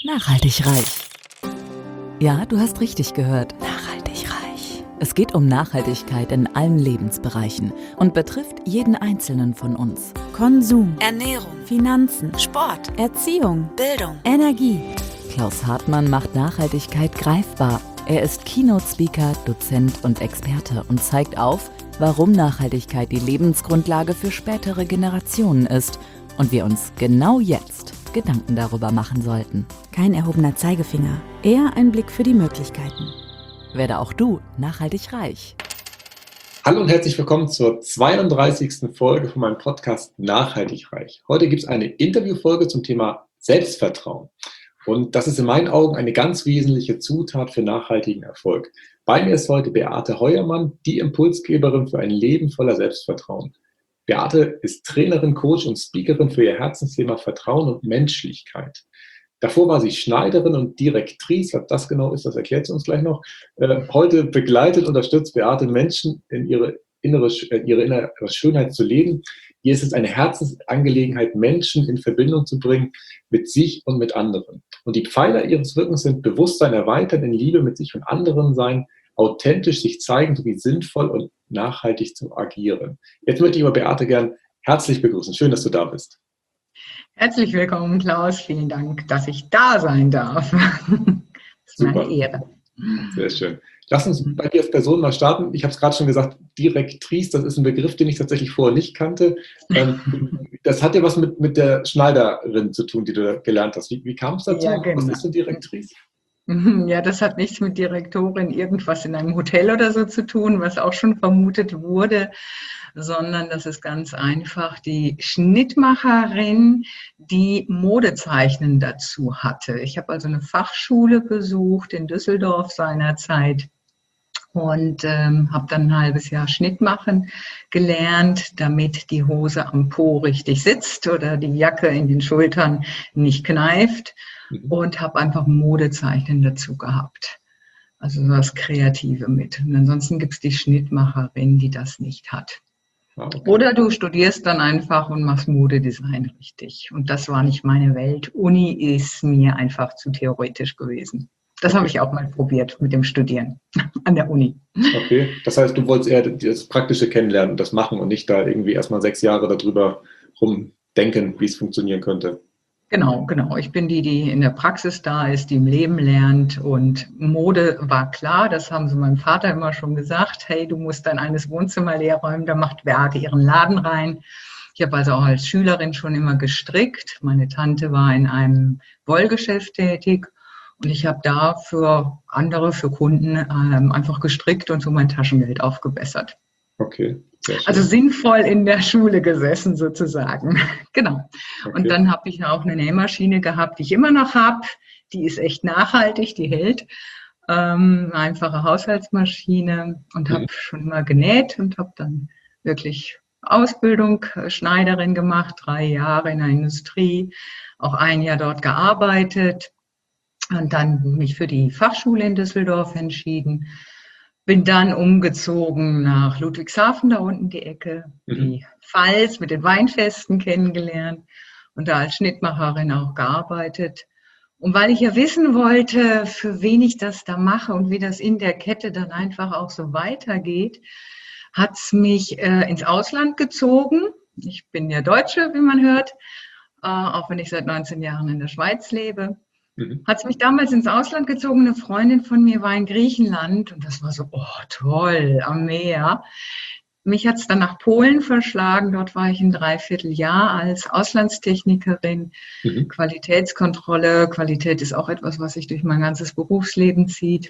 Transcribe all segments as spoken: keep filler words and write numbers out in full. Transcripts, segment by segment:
Nachhaltig reich. Ja, du hast richtig gehört. Nachhaltig reich. Es geht um Nachhaltigkeit in allen Lebensbereichen und betrifft jeden Einzelnen von uns. Konsum, Ernährung, Finanzen, Sport, Erziehung, Bildung, Energie. Klaus Hartmann macht Nachhaltigkeit greifbar. Er ist Keynote-Speaker, Dozent und Experte und zeigt auf, warum Nachhaltigkeit die Lebensgrundlage für spätere Generationen ist und wir uns genau jetzt Gedanken darüber machen sollten. Kein erhobener Zeigefinger, eher ein Blick für die Möglichkeiten. Werde auch du nachhaltig reich. Hallo und herzlich willkommen zur zweiunddreißigsten Folge von meinem Podcast Nachhaltig reich. Heute gibt es eine Interviewfolge zum Thema Selbstvertrauen. Und das ist in meinen Augen eine ganz wesentliche Zutat für nachhaltigen Erfolg. Bei mir ist heute Beate Heuermann, die Impulsgeberin für ein Leben voller Selbstvertrauen. Beate ist Trainerin, Coach und Speakerin für ihr Herzensthema Vertrauen und Menschlichkeit. Davor war sie Schneiderin und Direktrice. Was das genau ist, das erklärt sie uns gleich noch. Äh, heute begleitet, unterstützt Beate Menschen, in ihre innere, ihre innere Schönheit zu leben. Ihr ist es eine Herzensangelegenheit, Menschen in Verbindung zu bringen mit sich und mit anderen. Und die Pfeiler ihres Wirkens sind Bewusstsein erweitern, in Liebe mit sich und anderen sein, authentisch sich zeigen sowie sinnvoll und nachhaltig zu agieren. Jetzt möchte ich aber Beate gern herzlich begrüßen. Schön, dass du da bist. Herzlich willkommen, Klaus. Vielen Dank, dass ich da sein darf. Das ist Super. Meine Ehre. Sehr schön. Lass uns bei dir als Person mal starten. Ich habe es gerade schon gesagt, Direktrice, das ist ein Begriff, den ich tatsächlich vorher nicht kannte. Das hat ja was mit, mit der Schneiderin zu tun, die du gelernt hast. Wie, wie kam es dazu? Ja, genau. Was ist eine Direktrice? Ja, das hat nichts mit Direktorin irgendwas in einem Hotel oder so zu tun, was auch schon vermutet wurde, sondern das ist ganz einfach die Schnittmacherin, die Modezeichnen dazu hatte. Ich habe also eine Fachschule besucht in Düsseldorf seinerzeit und ähm, habe dann ein halbes Jahr Schnitt machen gelernt, damit die Hose am Po richtig sitzt oder die Jacke in den Schultern nicht kneift. Und habe einfach Modezeichnen dazu gehabt. Also das Kreative mit. Und ansonsten gibt es die Schnittmacherin, die das nicht hat. Okay. Oder du studierst dann einfach und machst Modedesign richtig. Und das war nicht meine Welt. Uni ist mir einfach zu theoretisch gewesen. Das Okay. habe ich auch mal probiert mit dem Studieren an der Uni. Okay, das heißt, du wolltest eher das Praktische kennenlernen und das machen und nicht da irgendwie erstmal sechs Jahre darüber rumdenken, wie es funktionieren könnte. Genau, genau. Ich bin die, die in der Praxis da ist, die im Leben lernt. Und Mode war klar, das haben sie meinem Vater immer schon gesagt. Hey, du musst dein eines Wohnzimmer leer räumen, da macht Beate ihren Laden rein. Ich habe also auch als Schülerin schon immer gestrickt. Meine Tante war in einem Wollgeschäft tätig und ich habe da für andere, für Kunden ähm, einfach gestrickt und so mein Taschengeld aufgebessert. Okay. Sehr schön. Also sinnvoll in der Schule gesessen sozusagen. Genau. Okay. Und dann habe ich auch eine Nähmaschine gehabt, die ich immer noch habe. Die ist echt nachhaltig, die hält. Ähm, eine einfache Haushaltsmaschine und habe Mhm. schon immer genäht und habe dann wirklich Ausbildung, äh, Schneiderin gemacht, drei Jahre in der Industrie, auch ein Jahr dort gearbeitet und dann mich für die Fachschule in Düsseldorf entschieden. Bin dann umgezogen nach Ludwigshafen, da unten die Ecke, Mhm. die Pfalz mit den Weinfesten kennengelernt und da als Schnittmacherin auch gearbeitet. Und weil ich ja wissen wollte, für wen ich das da mache und wie das in der Kette dann einfach auch so weitergeht, hat es mich äh, ins Ausland gezogen. Ich bin ja Deutsche, wie man hört, äh, auch wenn ich seit neunzehn Jahren in der Schweiz lebe. Mhm. Hat es mich damals ins Ausland gezogen. Eine Freundin von mir war in Griechenland und das war so, oh toll, am Meer. Mich hat es dann nach Polen verschlagen. Dort war ich ein Dreivierteljahr als Auslandstechnikerin. Mhm. Qualitätskontrolle. Qualität ist auch etwas, was sich durch mein ganzes Berufsleben zieht.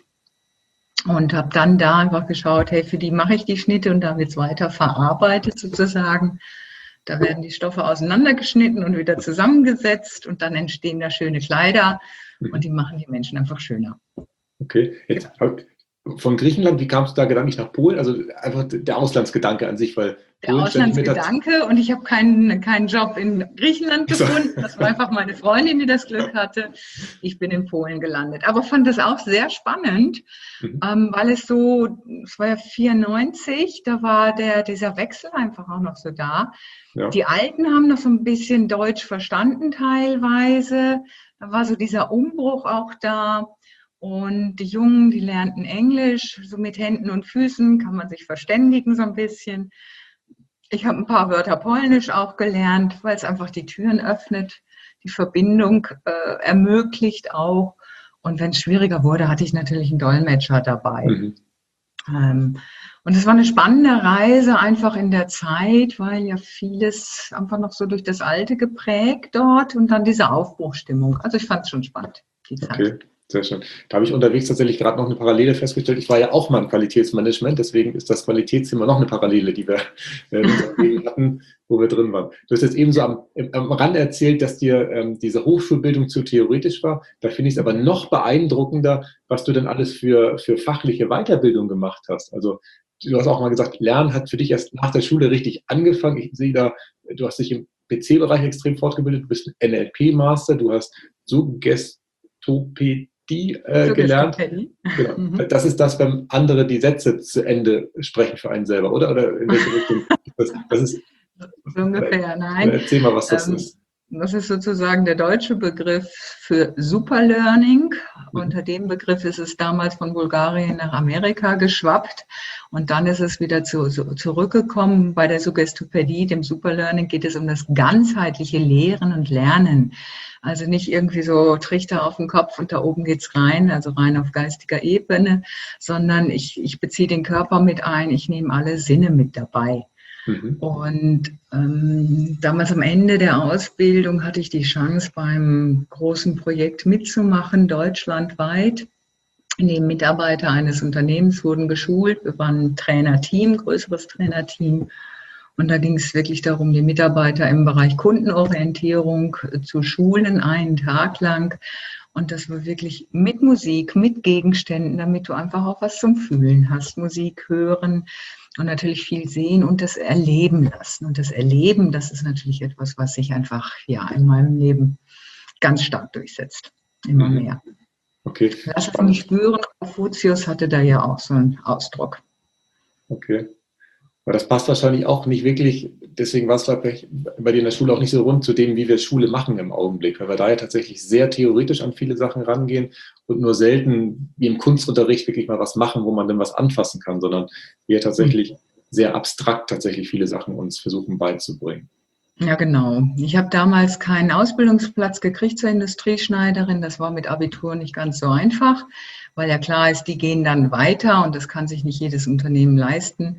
Und habe dann da einfach geschaut, hey, für die mache ich die Schnitte und da wird es weiter verarbeitet sozusagen. Da werden die Stoffe auseinandergeschnitten und wieder zusammengesetzt und dann entstehen da schöne Kleider und die machen die Menschen einfach schöner. Okay, jetzt von Griechenland, wie kamst du da gedanklich nach Polen? Also einfach der Auslandsgedanke an sich, weil Der Polen stelle ich mir das- Auslandsgedanke und ich habe keinen, keinen Job in Griechenland So. gefunden. Das war einfach meine Freundin, die das Glück hatte. Ich bin in Polen gelandet. Aber fand das auch sehr spannend, Mhm. ähm, weil es so, es war ja vierundneunzig, da war der, dieser Wechsel einfach auch noch so da. Ja. Die Alten haben noch so ein bisschen Deutsch verstanden teilweise. Da war so dieser Umbruch auch da. Und die Jungen, die lernten Englisch, so mit Händen und Füßen kann man sich verständigen so ein bisschen. Ich habe ein paar Wörter Polnisch auch gelernt, weil es einfach die Türen öffnet, die Verbindung äh, ermöglicht auch. Und wenn es schwieriger wurde, hatte ich natürlich einen Dolmetscher dabei. Mhm. Ähm, und es war eine spannende Reise einfach in der Zeit, weil ja vieles einfach noch so durch das Alte geprägt dort und dann diese Aufbruchstimmung. Also ich fand es schon spannend, die Zeit. Okay, sehr schön. Da habe ich unterwegs tatsächlich gerade noch eine Parallele festgestellt. Ich war ja auch mal im Qualitätsmanagement, deswegen ist das Qualitätszimmer noch eine Parallele, die wir äh, hatten, wo wir drin waren. Du hast jetzt eben so am, am Rand erzählt, dass dir ähm, diese Hochschulbildung zu theoretisch war. Da finde ich es aber noch beeindruckender, was du denn alles für, für fachliche Weiterbildung gemacht hast. Also du hast auch mal gesagt, Lernen hat für dich erst nach der Schule richtig angefangen. Ich sehe da, du hast dich im P C-Bereich extrem fortgebildet, du bist ein N L P-Master, du hast Suggestopädie äh, gelernt. Genau. Mhm. Das ist das, wenn andere die Sätze zu Ende sprechen für einen selber, oder? Oder in welche Richtung? Das, das ist, So ungefähr, nein. Erzähl mal, was das Ähm, ist. Das ist sozusagen der deutsche Begriff für Superlearning. Mhm. Unter dem Begriff ist es damals von Bulgarien nach Amerika geschwappt und dann ist es wieder zu, so, zurückgekommen. Bei der Suggestopädie, dem Superlearning, geht es um das ganzheitliche Lehren und Lernen. Also nicht irgendwie so Trichter auf den Kopf und da oben geht's rein, also rein auf geistiger Ebene, sondern ich, ich beziehe den Körper mit ein, ich nehme alle Sinne mit dabei. Mhm. Und ähm, damals am Ende der Ausbildung hatte ich die Chance, beim großen Projekt mitzumachen, deutschlandweit. Die Mitarbeiter eines Unternehmens wurden geschult. Wir waren ein Trainerteam, größeres Trainerteam. Und da ging es wirklich darum, die Mitarbeiter im Bereich Kundenorientierung zu schulen, einen Tag lang. Und das war wirklich mit Musik, mit Gegenständen, damit du einfach auch was zum Fühlen hast. Musik hören und natürlich viel sehen und das erleben lassen. Und das Erleben, das ist natürlich etwas, was sich einfach ja in meinem Leben ganz stark durchsetzt. Immer Mhm. mehr. Okay. Lass es mich spüren. Konfuzius hatte da ja auch so einen Ausdruck. Okay. Aber das passt wahrscheinlich auch nicht wirklich, deswegen war es bei dir in der Schule auch nicht so rund zu dem, wie wir Schule machen im Augenblick, weil wir da ja tatsächlich sehr theoretisch an viele Sachen rangehen und nur selten wie im Kunstunterricht wirklich mal was machen, wo man dann was anfassen kann, sondern wir tatsächlich sehr abstrakt tatsächlich viele Sachen uns versuchen beizubringen. Ja, genau. Ich habe damals keinen Ausbildungsplatz gekriegt zur Industrieschneiderin. Das war mit Abitur nicht ganz so einfach, weil ja klar ist, die gehen dann weiter und das kann sich nicht jedes Unternehmen leisten.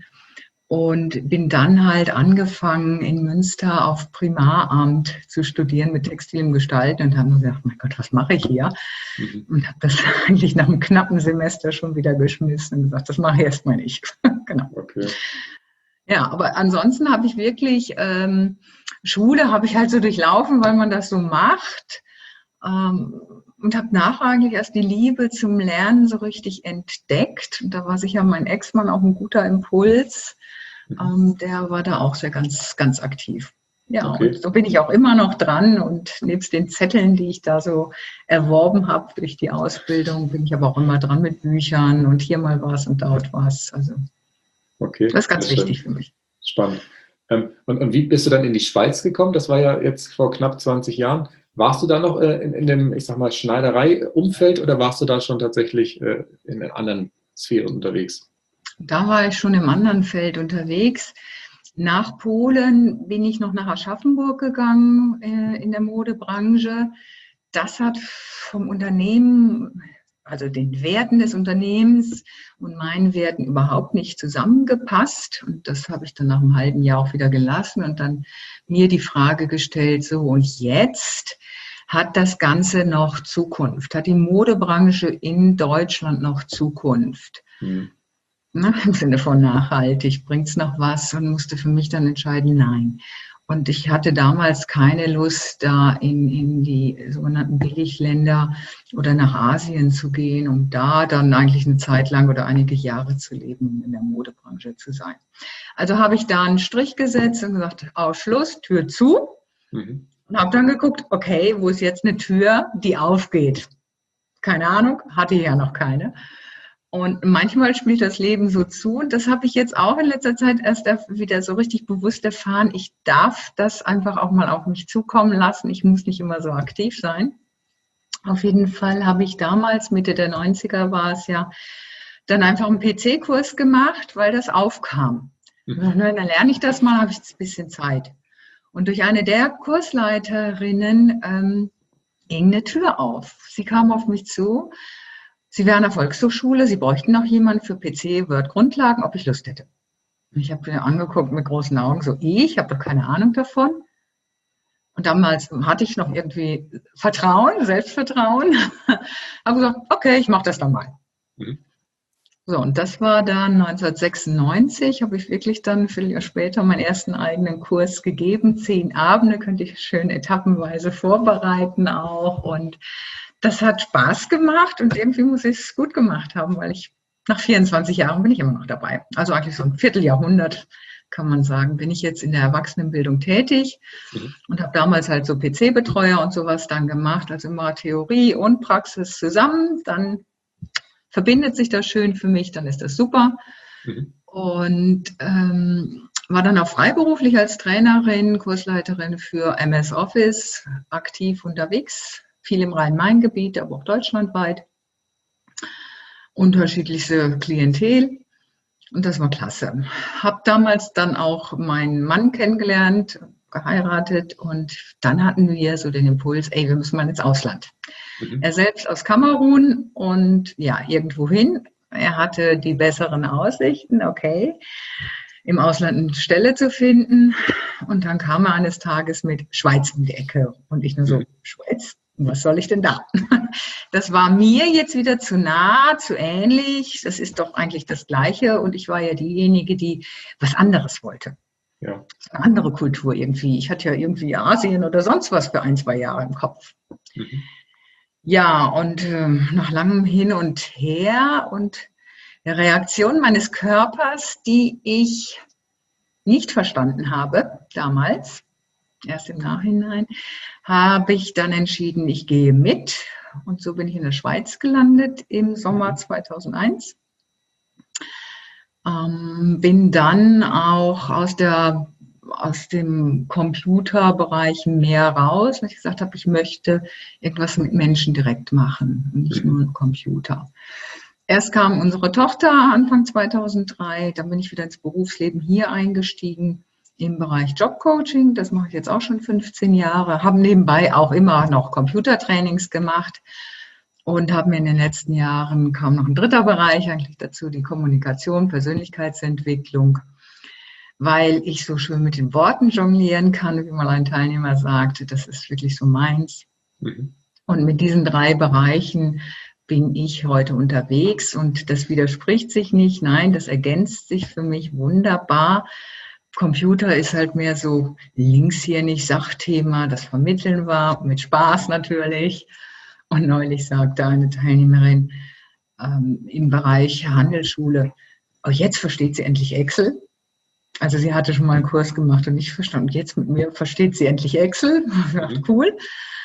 Und bin dann halt angefangen, in Münster auf Primaramt zu studieren mit textilem Gestalten und habe mir gedacht, mein Gott, was mache ich hier? Mhm. Und habe das eigentlich nach einem knappen Semester schon wieder geschmissen und gesagt, das mache ich erstmal nicht. Genau. Okay. Ja, aber ansonsten habe ich wirklich, ähm, Schule habe ich halt so durchlaufen, weil man das so macht. Ähm, und habe nachrangig erst die Liebe zum Lernen so richtig entdeckt. Und da war sicher mein Ex-Mann auch ein guter Impuls. Ähm, der war da auch sehr ganz, ganz aktiv. Ja, Okay. und so bin ich auch immer noch dran. Und nebst den Zetteln, die ich da so erworben habe durch die Ausbildung, bin ich aber auch immer dran mit Büchern und hier mal was und dort was. Also Okay. das ist ganz Sehr wichtig schön. für mich. Spannend. Ähm, und, und wie bist du dann in die Schweiz gekommen? Das war ja jetzt vor knapp zwanzig Jahren. Warst du da noch äh, in, in dem, ich sag mal, Schneiderei-Umfeld oder warst du da schon tatsächlich äh, in anderen Sphären unterwegs? Da war ich schon im anderen Feld unterwegs. Nach Polen bin ich noch nach Aschaffenburg gegangen äh, in der Modebranche. Das hat vom Unternehmen, also den Werten des Unternehmens und meinen Werten überhaupt nicht zusammengepasst. Und das habe ich dann nach einem halben Jahr auch wieder gelassen und dann mir die Frage gestellt, so und jetzt hat das Ganze noch Zukunft? Hat die Modebranche in Deutschland noch Zukunft? Hm. Na, im Sinne von nachhaltig, bringt es noch was und musste für mich dann entscheiden, nein. Und ich hatte damals keine Lust, da in, in die sogenannten Billigländer oder nach Asien zu gehen, um da dann eigentlich eine Zeit lang oder einige Jahre zu leben, in der Modebranche zu sein. Also habe ich da einen Strich gesetzt und gesagt, aus Schluss, Tür zu. Mhm. Und habe dann geguckt, okay, wo ist jetzt eine Tür, die aufgeht? Keine Ahnung, hatte ja noch keine. Und manchmal spielt das Leben so zu. Und das habe ich jetzt auch in letzter Zeit erst wieder so richtig bewusst erfahren. Ich darf das einfach auch mal auf mich zukommen lassen. Ich muss nicht immer so aktiv sein. Auf jeden Fall habe ich damals, Mitte der neunziger war es ja, dann einfach einen P C-Kurs gemacht, weil das aufkam. Mhm. Dann lerne ich das mal, habe ich jetzt ein bisschen Zeit. Und durch eine der Kursleiterinnen ähm, ging eine Tür auf. Sie kam auf mich zu. Sie wären an der Volkshochschule, Sie bräuchten noch jemanden für P C, Word-Grundlagen, ob ich Lust hätte. Ich habe mir angeguckt mit großen Augen, so ich, habe doch keine Ahnung davon. Und damals hatte ich noch irgendwie Vertrauen, Selbstvertrauen. Habe gesagt, okay, ich mache das dann mal. Mhm. So, und das war dann neunzehnhundertsechsundneunzig, habe ich wirklich dann ein Vierteljahr später meinen ersten eigenen Kurs gegeben. Zehn Abende könnte ich schön etappenweise vorbereiten auch. Und das hat Spaß gemacht und irgendwie muss ich es gut gemacht haben, weil ich nach vierundzwanzig Jahren bin ich immer noch dabei. Also eigentlich so ein Vierteljahrhundert, kann man sagen, bin ich jetzt in der Erwachsenenbildung tätig mhm. und habe damals halt so P C-Betreuer und sowas dann gemacht, also immer Theorie und Praxis zusammen. Dann verbindet sich das schön für mich, dann ist das super. Mhm. Und ähm, war dann auch freiberuflich als Trainerin, Kursleiterin für M S Office aktiv unterwegs. Viel im Rhein-Main-Gebiet, aber auch deutschlandweit. Unterschiedlichste Klientel. Und das war klasse. Habe damals dann auch meinen Mann kennengelernt, geheiratet. Und dann hatten wir so den Impuls, ey, wir müssen mal ins Ausland. Mhm. Er selbst aus Kamerun und ja, irgendwo hin. Er hatte die besseren Aussichten, okay, im Ausland eine Stelle zu finden. Und dann kam er eines Tages mit Schweiz um die Ecke. Und ich nur so, mhm. Schweiz? Was soll ich denn da? Das war mir jetzt wieder zu nah, zu ähnlich. Das ist doch eigentlich das Gleiche. Und ich war ja diejenige, die was anderes wollte. Ja. Eine andere Kultur irgendwie. Ich hatte ja irgendwie Asien oder sonst was für ein, zwei Jahre im Kopf. Mhm. Ja, und äh, nach langem Hin und Her und der Reaktion meines Körpers, die ich nicht verstanden habe damals, erst im Nachhinein, habe ich dann entschieden, ich gehe mit. Und so bin ich in der Schweiz gelandet im Sommer zweitausendeins. Ähm, bin dann auch aus, der, aus dem Computerbereich mehr raus, weil ich gesagt habe, ich möchte irgendwas mit Menschen direkt machen, nicht nur Computer. Erst kam unsere Tochter Anfang zweitausenddrei, dann bin ich wieder ins Berufsleben hier eingestiegen. Im Bereich Jobcoaching, das mache ich jetzt auch schon fünfzehn Jahre, habe nebenbei auch immer noch Computertrainings gemacht und habe mir in den letzten Jahren kaum noch ein dritter Bereich eigentlich dazu, die Kommunikation, Persönlichkeitsentwicklung, weil ich so schön mit den Worten jonglieren kann, wie mal ein Teilnehmer sagte, das ist wirklich so meins. Mhm. Und mit diesen drei Bereichen bin ich heute unterwegs und das widerspricht sich nicht, nein, das ergänzt sich für mich wunderbar. Computer ist halt mehr so linkshirnig, Sachthema, das Vermitteln war, mit Spaß natürlich. Und neulich sagte eine Teilnehmerin ähm, im Bereich Handelsschule, oh, jetzt versteht sie endlich Excel. Also sie hatte schon mal einen Kurs gemacht und nicht verstanden. Jetzt mit mir versteht sie endlich Excel. Mhm. Cool.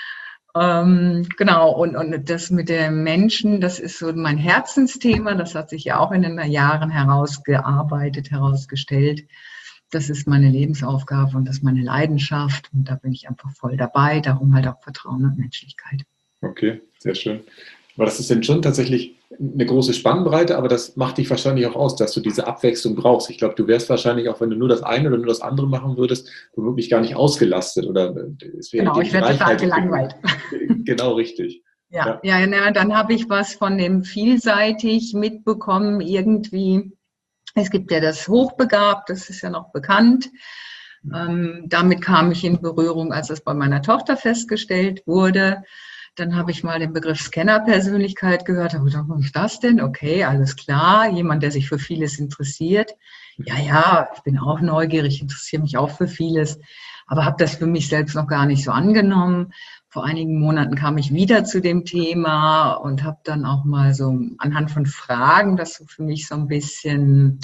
Ähm, genau, und, und das mit den Menschen, das ist so mein Herzensthema. Das hat sich ja auch in den Jahren herausgearbeitet, herausgestellt. Das ist meine Lebensaufgabe und das ist meine Leidenschaft und da bin ich einfach voll dabei, darum halt auch Vertrauen und Menschlichkeit. Okay, sehr schön. Aber das ist dann schon tatsächlich eine große Spannbreite, aber das macht dich wahrscheinlich auch aus, dass du diese Abwechslung brauchst. Ich glaube, du wärst wahrscheinlich auch, wenn du nur das eine oder nur das andere machen würdest, womöglich gar nicht ausgelastet. Oder es wäre genau, ich werde total gelangweilt. Genau, richtig. Ja, ja. ja, ja dann habe ich was von dem vielseitig mitbekommen irgendwie. Es gibt ja das Hochbegabt, das ist ja noch bekannt. Ähm, damit kam ich in Berührung, als das bei meiner Tochter festgestellt wurde. Dann habe ich mal den Begriff Scanner-Persönlichkeit gehört. Habe gedacht, was ist das denn? Okay, alles klar. Jemand, der sich für vieles interessiert. Ja, ja, ich bin auch neugierig, interessiere mich auch für vieles. aber habe das für mich selbst noch gar nicht so angenommen. Vor einigen Monaten kam ich wieder zu dem Thema und habe dann auch mal so anhand von Fragen das so für mich so ein bisschen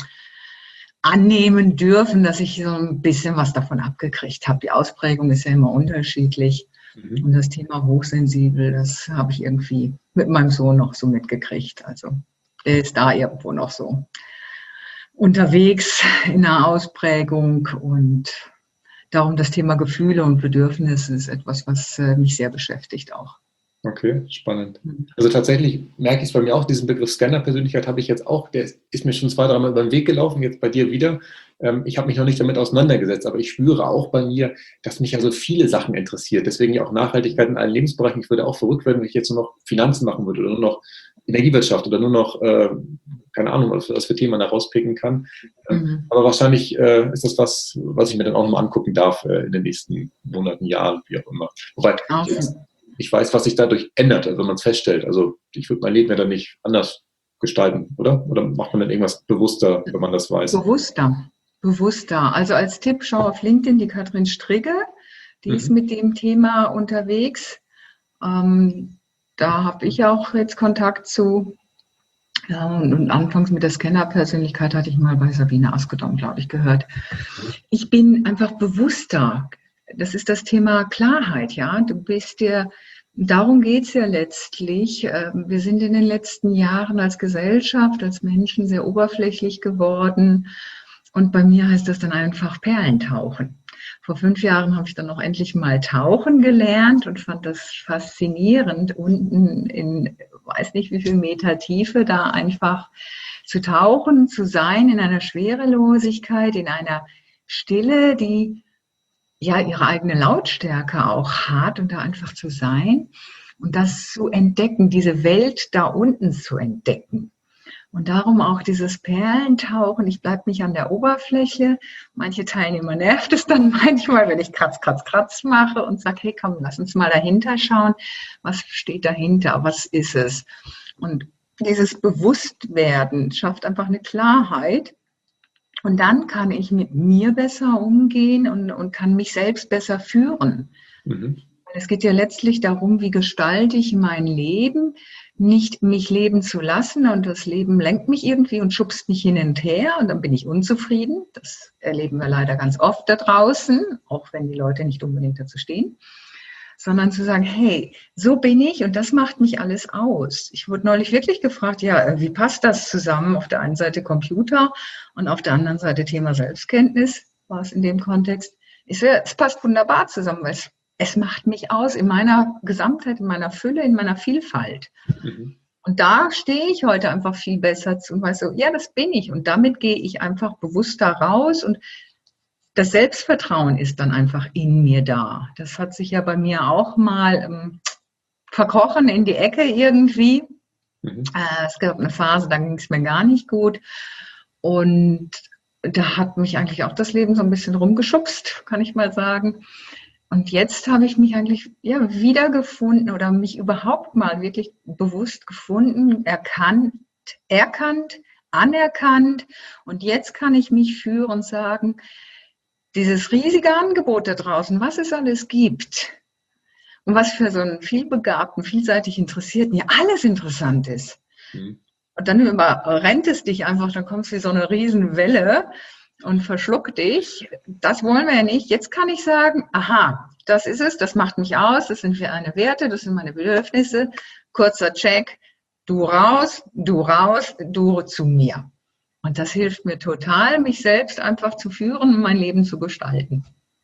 annehmen dürfen, dass ich so ein bisschen was davon abgekriegt habe. Die Ausprägung ist ja immer unterschiedlich. Mhm. Und das Thema hochsensibel, das habe ich irgendwie mit meinem Sohn noch so mitgekriegt. Also der ist da irgendwo noch so unterwegs in der Ausprägung und darum das Thema Gefühle und Bedürfnisse ist etwas, was mich sehr beschäftigt auch. Okay, spannend. Also tatsächlich merke ich es bei mir auch, diesen Begriff Scanner-Persönlichkeit habe ich jetzt auch, der ist mir schon zwei, dreimal über den Weg gelaufen, jetzt bei dir wieder. Ich habe mich noch nicht damit auseinandergesetzt, aber ich spüre auch bei mir, dass mich also viele Sachen interessiert. Deswegen ja auch Nachhaltigkeit in allen Lebensbereichen. Ich würde auch verrückt werden, wenn ich jetzt nur noch Finanzen machen würde oder nur noch Energiewirtschaft oder nur noch, äh, keine Ahnung, was, was für Themen man da rauspicken kann. Mhm. Aber wahrscheinlich äh, ist das was, was ich mir dann auch nochmal angucken darf äh, in den nächsten Monaten, Jahren, wie auch immer. Wobei ich, ich weiß, was sich dadurch ändert, wenn man es feststellt. Also ich würde mein Leben ja dann nicht anders gestalten, oder? Oder macht man dann irgendwas bewusster, wenn man das weiß? Bewusster. Bewusster. Also als Tipp, schau auf LinkedIn die Katrin Strigge, die mhm. ist mit dem Thema unterwegs. Ähm, da habe ich auch jetzt Kontakt zu. Ja, und, und anfangs mit der Scanner-Persönlichkeit hatte ich mal bei Sabine Askedom, glaube ich, gehört. Ich bin einfach bewusster. Das ist das Thema Klarheit, ja. Du bist dir, darum geht es ja letztlich. Wir sind in den letzten Jahren als Gesellschaft, als Menschen sehr oberflächlich geworden. Und bei mir heißt das dann einfach Perlentauchen. Vor fünf Jahren habe ich dann auch endlich mal tauchen gelernt und fand das faszinierend, unten in, weiß nicht wie viel Meter Tiefe, da einfach zu tauchen, zu sein in einer Schwerelosigkeit, in einer Stille, die ja ihre eigene Lautstärke auch hat und da einfach zu sein und das zu entdecken, diese Welt da unten zu entdecken. Und darum auch dieses Perlentauchen, ich bleibe nicht an der Oberfläche. Manche Teilnehmer nervt es dann manchmal, wenn ich kratz, kratz, kratz mache und sage, hey komm, lass uns mal dahinter schauen. Was steht dahinter? Was ist es? Und dieses Bewusstwerden schafft einfach eine Klarheit. Und dann kann ich mit mir besser umgehen und, und kann mich selbst besser führen. Mhm. Es geht ja letztlich darum, wie gestalte ich mein Leben, nicht mich leben zu lassen und das Leben lenkt mich irgendwie und schubst mich hin und her und dann bin ich unzufrieden. Das erleben wir leider ganz oft da draußen, auch wenn die Leute nicht unbedingt dazu stehen, sondern zu sagen, hey, so bin ich und das macht mich alles aus. Ich wurde neulich wirklich gefragt, ja, wie passt das zusammen? Auf der einen Seite Computer und auf der anderen Seite Thema Selbstkenntnis, war es in dem Kontext. Ich sehe, es passt wunderbar zusammen, weil es Es macht mich aus in meiner Gesamtheit, in meiner Fülle, in meiner Vielfalt. Mhm. Und da stehe ich heute einfach viel besser zu und weiß so, ja, das bin ich. Und damit gehe ich einfach bewusster raus und das Selbstvertrauen ist dann einfach in mir da. Das hat sich ja bei mir auch mal ähm, verkrochen in die Ecke irgendwie. Mhm. Äh, es gab eine Phase, da ging es mir gar nicht gut. Und da hat mich eigentlich auch das Leben so ein bisschen rumgeschubst, kann ich mal sagen. Und jetzt habe ich mich eigentlich ja, wiedergefunden oder mich überhaupt mal wirklich bewusst gefunden, erkannt, erkannt, anerkannt. Und jetzt kann ich mich führen und sagen, dieses riesige Angebot da draußen, was es alles gibt und was für so einen vielbegabten, vielseitig Interessierten ja alles interessant ist. Mhm. Und dann überrennt es dich einfach, dann kommst du wie so eine Riesenwelle und verschluckt dich. Das wollen wir ja nicht. Jetzt kann ich sagen, aha, das ist es, das macht mich aus, das sind meine Werte, das sind meine Bedürfnisse. Kurzer Check, du raus, du raus, du zu mir. Und das hilft mir total, mich selbst einfach zu führen und mein Leben zu gestalten.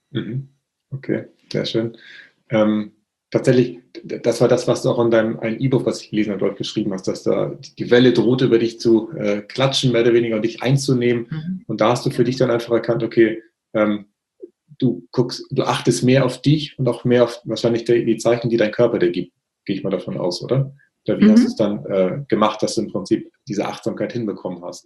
Okay, sehr schön. Ähm, tatsächlich, das war das, was du auch in deinem ein E-Book, was ich gelesen habe, dort geschrieben hast, dass da die Welle droht, über dich zu äh, klatschen, mehr oder weniger, und dich einzunehmen. Mhm. Und da hast du für dich dann einfach erkannt, okay, ähm, du guckst, du achtest mehr auf dich und auch mehr auf wahrscheinlich die, die Zeichen, die dein Körper dir gibt. Gehe ich mal davon aus, oder? Oder wie mhm. hast du es dann äh, gemacht, dass du im Prinzip diese Achtsamkeit hinbekommen hast?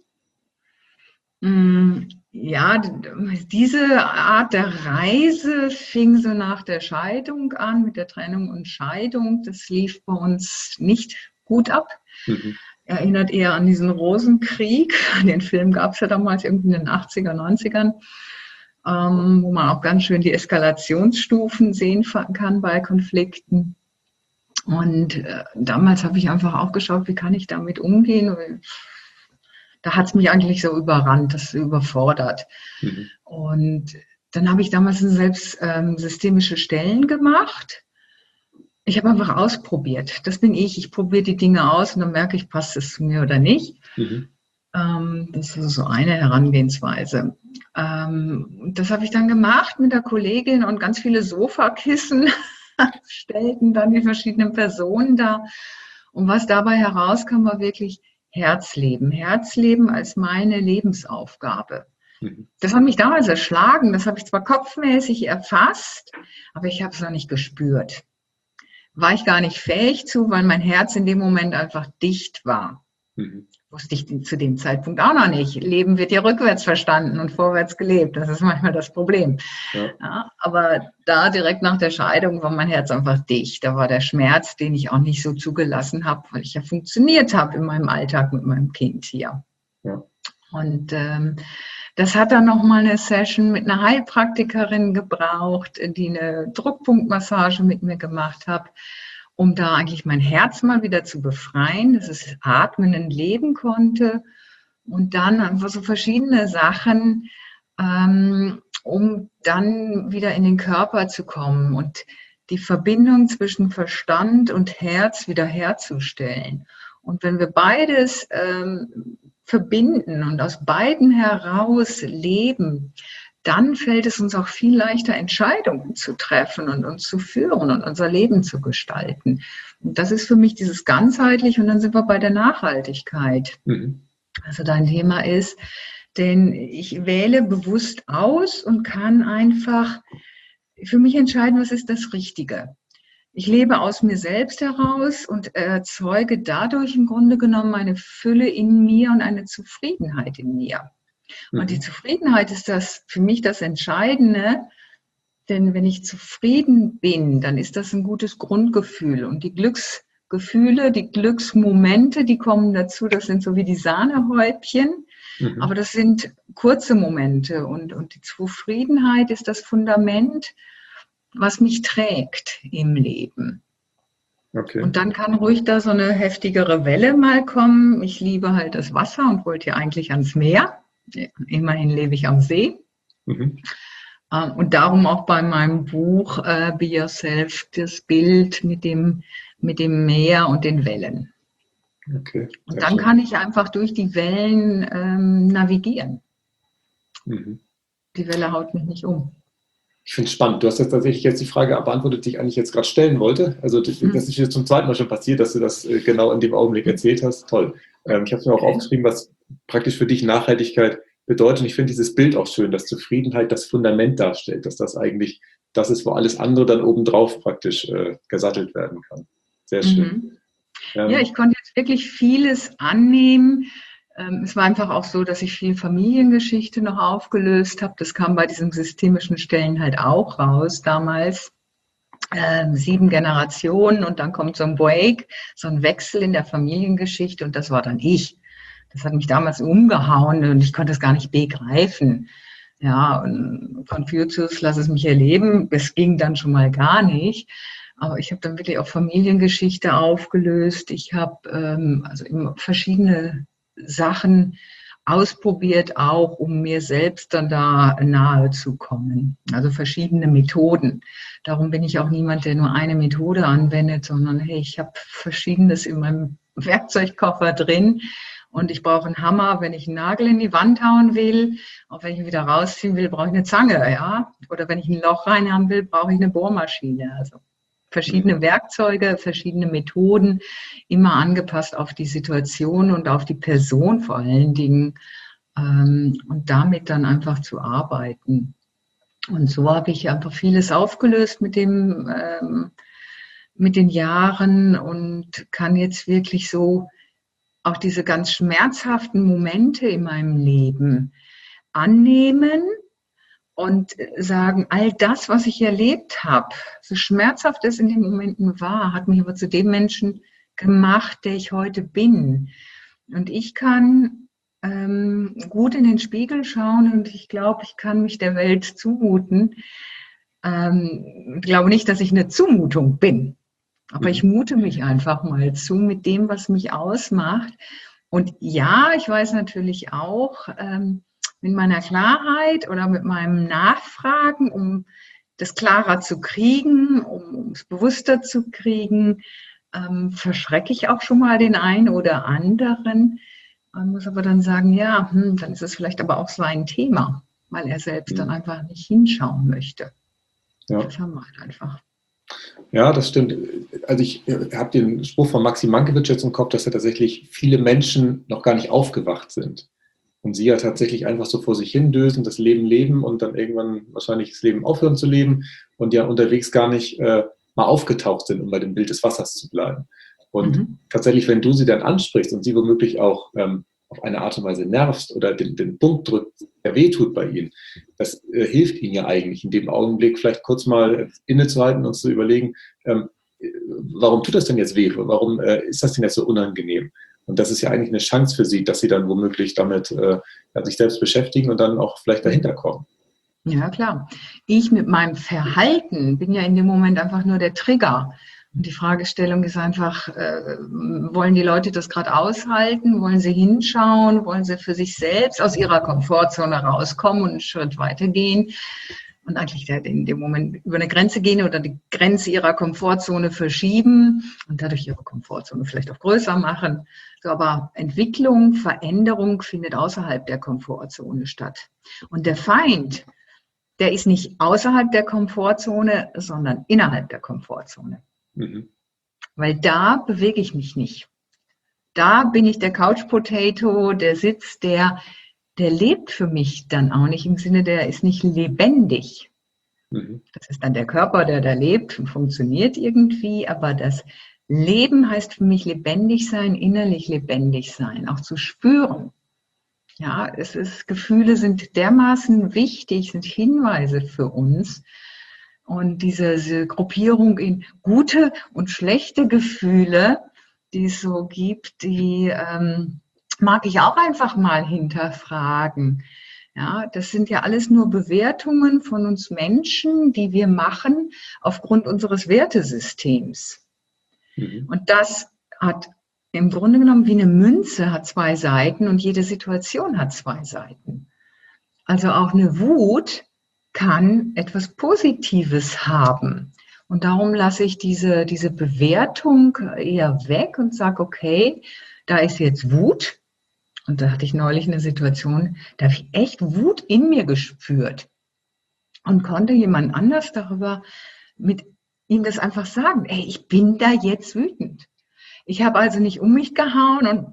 Ja, diese Art der Reise fing so nach der Scheidung an, mit der Trennung und Scheidung. Das lief bei uns nicht gut ab. Mhm. Erinnert eher an diesen Rosenkrieg. Den Film gab es ja damals irgendwie in den achtziger, neunzigern. ähm, wo man auch ganz schön die Eskalationsstufen sehen kann bei Konflikten. Und äh, damals habe ich einfach auch geschaut, wie kann ich damit umgehen. Und da hat es mich eigentlich so überrannt, das überfordert. Mhm. Und dann habe ich damals selbst ähm, systemische Stellen gemacht. Ich habe einfach ausprobiert. Das bin ich. Ich probiere die Dinge aus und dann merke ich, passt es zu mir oder nicht. Mhm. Ähm, das ist so eine Herangehensweise. Ähm, das habe ich dann gemacht mit der Kollegin und ganz viele Sofakissen stellten dann die verschiedenen Personen da. Und was dabei herauskam, war wirklich Herzleben. Herzleben als meine Lebensaufgabe. Mhm. Das hat mich damals erschlagen. Das habe ich zwar kopfmäßig erfasst, aber ich habe es noch nicht gespürt. War ich gar nicht fähig zu, weil mein Herz in dem Moment einfach dicht war. Mhm. Wusste ich zu dem Zeitpunkt auch noch nicht. Leben wird ja rückwärts verstanden und vorwärts gelebt. Das ist manchmal das Problem. Ja. Ja, aber da direkt nach der Scheidung war mein Herz einfach dicht. Da war der Schmerz, den ich auch nicht so zugelassen habe, weil ich ja funktioniert habe in meinem Alltag mit meinem Kind hier. Ja. Und ähm, das hat dann nochmal eine Session mit einer Heilpraktikerin gebraucht, die eine Druckpunktmassage mit mir gemacht hat, um da eigentlich mein Herz mal wieder zu befreien, dass es atmen und leben konnte. Und dann einfach so verschiedene Sachen, ähm, um dann wieder in den Körper zu kommen und die Verbindung zwischen Verstand und Herz wieder herzustellen. Und wenn wir beides ähm, verbinden und aus beiden heraus leben, dann fällt es uns auch viel leichter, Entscheidungen zu treffen und uns zu führen und unser Leben zu gestalten. Und das ist für mich dieses ganzheitlich und dann sind wir bei der Nachhaltigkeit. Mhm. Also dein Thema ist, denn ich wähle bewusst aus und kann einfach für mich entscheiden, was ist das Richtige. Ich lebe aus mir selbst heraus und erzeuge dadurch im Grunde genommen eine Fülle in mir und eine Zufriedenheit in mir. Mhm. Und die Zufriedenheit ist das für mich das Entscheidende, denn wenn ich zufrieden bin, dann ist das ein gutes Grundgefühl. Und die Glücksgefühle, die Glücksmomente, die kommen dazu, das sind so wie die Sahnehäubchen, mhm. aber das sind kurze Momente. Und, und die Zufriedenheit ist das Fundament, was mich trägt im Leben. Okay. Und dann kann ruhig da so eine heftigere Welle mal kommen. Ich liebe halt das Wasser und wollte ja eigentlich ans Meer. Immerhin lebe ich am See. Mhm. Und darum auch bei meinem Buch uh, Be Yourself das Bild mit dem, mit dem Meer und den Wellen. Okay. Und dann schön. Kann ich einfach durch die Wellen ähm, navigieren. Mhm. Die Welle haut mich nicht um. Ich finde es spannend. Du hast jetzt tatsächlich jetzt die Frage beantwortet, die ich eigentlich jetzt gerade stellen wollte. Also das, mhm. das ist jetzt zum zweiten Mal schon passiert, dass du das äh, genau in dem Augenblick erzählt hast. Toll. Ähm, ich habe es mir auch okay. aufgeschrieben, was praktisch für dich Nachhaltigkeit bedeutet. Und ich finde dieses Bild auch schön, dass Zufriedenheit das Fundament darstellt, dass das eigentlich das ist, wo alles andere dann obendrauf praktisch äh, gesattelt werden kann. Sehr schön. Mhm. Ähm, ja, ich konnte jetzt wirklich vieles annehmen. Es war einfach auch so, dass ich viel Familiengeschichte noch aufgelöst habe. Das kam bei diesen systemischen Stellen halt auch raus damals. Ähm, sieben Generationen und dann kommt so ein Break, so ein Wechsel in der Familiengeschichte und das war dann ich. Das hat mich damals umgehauen und ich konnte es gar nicht begreifen. Ja, und Confucius, lass es mich erleben, das ging dann schon mal gar nicht. Aber ich habe dann wirklich auch Familiengeschichte aufgelöst. Ich habe ähm, also immer verschiedene Sachen ausprobiert, auch um mir selbst dann da nahe zu kommen. Also verschiedene Methoden. Darum bin ich auch niemand, der nur eine Methode anwendet, sondern hey, ich habe Verschiedenes in meinem Werkzeugkoffer drin und ich brauche einen Hammer, wenn ich einen Nagel in die Wand hauen will. Auch wenn ich ihn wieder rausziehen will, brauche ich eine Zange, ja. Oder wenn ich ein Loch reinhaben will, brauche ich eine Bohrmaschine. Also verschiedene Werkzeuge, verschiedene Methoden, immer angepasst auf die Situation und auf die Person vor allen Dingen ähm, und damit dann einfach zu arbeiten. Und so habe ich einfach vieles aufgelöst mit dem, ähm, mit den Jahren und kann jetzt wirklich so auch diese ganz schmerzhaften Momente in meinem Leben annehmen und sagen, all das, was ich erlebt habe, so schmerzhaft es in den Momenten war, hat mich aber zu dem Menschen gemacht, der ich heute bin. Und ich kann ähm, gut in den Spiegel schauen und ich glaube, ich kann mich der Welt zumuten. Ähm, ich glaube nicht, dass ich eine Zumutung bin, aber ich Mhm. mute mich einfach mal zu mit dem, was mich ausmacht. Und ja, ich weiß natürlich auch, ähm, mit meiner Klarheit oder mit meinem Nachfragen, um das klarer zu kriegen, um es bewusster zu kriegen, ähm, verschrecke ich auch schon mal den einen oder anderen. Man muss aber dann sagen, ja, hm, dann ist es vielleicht aber auch sein Thema, weil er selbst dann Mhm. einfach nicht hinschauen möchte. Ja. Das haben wir halt einfach. Ja, das stimmt. Also ich äh, habe den Spruch von Maxim Mankiewicz jetzt im Kopf, dass ja tatsächlich viele Menschen noch gar nicht aufgewacht sind. Und sie ja tatsächlich einfach so vor sich hin dösen, das Leben leben und dann irgendwann wahrscheinlich das Leben aufhören zu leben und ja unterwegs gar nicht äh, mal aufgetaucht sind, um bei dem Bild des Wassers zu bleiben. Und Mhm. tatsächlich, wenn du sie dann ansprichst und sie womöglich auch ähm, auf eine Art und Weise nervst oder den, den Punkt drückt, der wehtut bei ihnen, das äh, hilft ihnen ja eigentlich in dem Augenblick vielleicht kurz mal innezuhalten und zu überlegen, ähm, warum tut das denn jetzt weh? Warum äh, ist das denn jetzt so unangenehm? Und das ist ja eigentlich eine Chance für sie, dass sie dann womöglich damit äh, ja, sich selbst beschäftigen und dann auch vielleicht dahinter kommen. Ja, klar. Ich mit meinem Verhalten bin ja in dem Moment einfach nur der Trigger. Und die Fragestellung ist einfach, äh, wollen die Leute das gerade aushalten? Wollen sie hinschauen? Wollen sie für sich selbst aus ihrer Komfortzone rauskommen und einen Schritt weitergehen? Und eigentlich in dem Moment über eine Grenze gehen oder die Grenze ihrer Komfortzone verschieben und dadurch ihre Komfortzone vielleicht auch größer machen. So, aber Entwicklung, Veränderung findet außerhalb der Komfortzone statt. Und der Feind, der ist nicht außerhalb der Komfortzone, sondern innerhalb der Komfortzone. Mhm. Weil da bewege ich mich nicht. Da bin ich der Couch Potato, der sitzt, der, der lebt für mich dann auch nicht im Sinne, der ist nicht lebendig. Mhm. Das ist dann der Körper, der da lebt und funktioniert irgendwie, aber das Leben heißt für mich lebendig sein, innerlich lebendig sein, auch zu spüren. Ja, es ist, Gefühle sind dermaßen wichtig, sind Hinweise für uns. Und diese, diese Gruppierung in gute und schlechte Gefühle, die es so gibt, die ähm, mag ich auch einfach mal hinterfragen. Ja, das sind ja alles nur Bewertungen von uns Menschen, die wir machen aufgrund unseres Wertesystems. Mhm. Und das hat im Grunde genommen wie eine Münze, hat zwei Seiten und jede Situation hat zwei Seiten. Also auch eine Wut kann etwas Positives haben. Und darum lasse ich diese, diese Bewertung eher weg und sage, okay, da ist jetzt Wut. Und da hatte ich neulich eine Situation, da habe ich echt Wut in mir gespürt und konnte jemand anders darüber mit ihm das einfach sagen. Ey, ich bin da jetzt wütend. Ich habe also nicht um mich gehauen und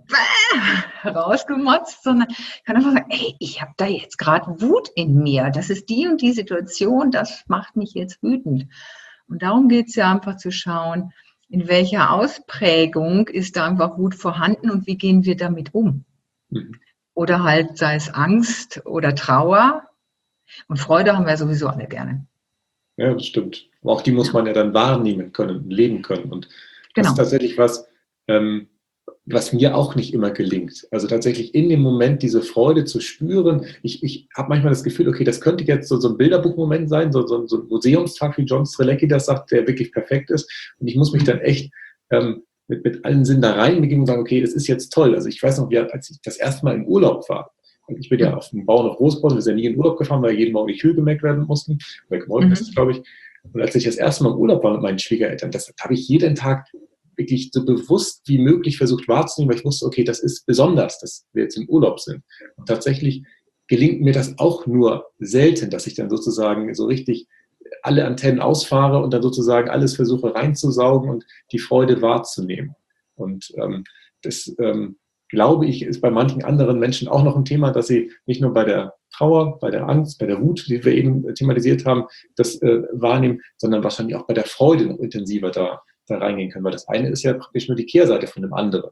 äh, rausgemotzt, sondern ich kann einfach sagen, ey, ich habe da jetzt gerade Wut in mir. Das ist die und die Situation, das macht mich jetzt wütend. Und darum geht es ja einfach zu schauen, in welcher Ausprägung ist da einfach Wut vorhanden und wie gehen wir damit um. Mhm. Oder halt sei es Angst oder Trauer. Und Freude haben wir sowieso alle gerne. Ja, das stimmt. Aber auch die muss Ja. man ja dann wahrnehmen können, leben können. Und das Genau. ist tatsächlich was, ähm, was mir auch nicht immer gelingt. Also tatsächlich in dem Moment diese Freude zu spüren. Ich, ich habe manchmal das Gefühl, okay, das könnte jetzt so, so ein Bilderbuchmoment sein, so, so, so ein Museumstag, wie John Strelecki das sagt, der wirklich perfekt ist. Und ich muss mich dann echt ähm, mit, mit allen Sinnen da reinbegeben und sagen, okay, das ist jetzt toll. Also ich weiß noch, wie, als ich das erste Mal im Urlaub war, und ich bin ja auf dem Bauernhof Großbauern, wir sind ja nie in Urlaub gefahren, weil jeden Morgen die Kühe gemelkt werden mussten, oder gemolken ist es, glaube ich. Und als ich das erste Mal im Urlaub war mit meinen Schwiegereltern, das habe ich jeden Tag wirklich so bewusst wie möglich versucht wahrzunehmen, weil ich wusste, okay, das ist besonders, dass wir jetzt im Urlaub sind. Und tatsächlich gelingt mir das auch nur selten, dass ich dann sozusagen so richtig alle Antennen ausfahre und dann sozusagen alles versuche reinzusaugen und die Freude wahrzunehmen. Und ähm, das, ähm, glaube ich, ist bei manchen anderen Menschen auch noch ein Thema, dass sie nicht nur bei der Trauer, bei der Angst, bei der Wut, die wir eben thematisiert haben, das äh, wahrnehmen, sondern wahrscheinlich auch bei der Freude noch intensiver da, da reingehen können. Weil das eine ist ja praktisch nur die Kehrseite von dem anderen.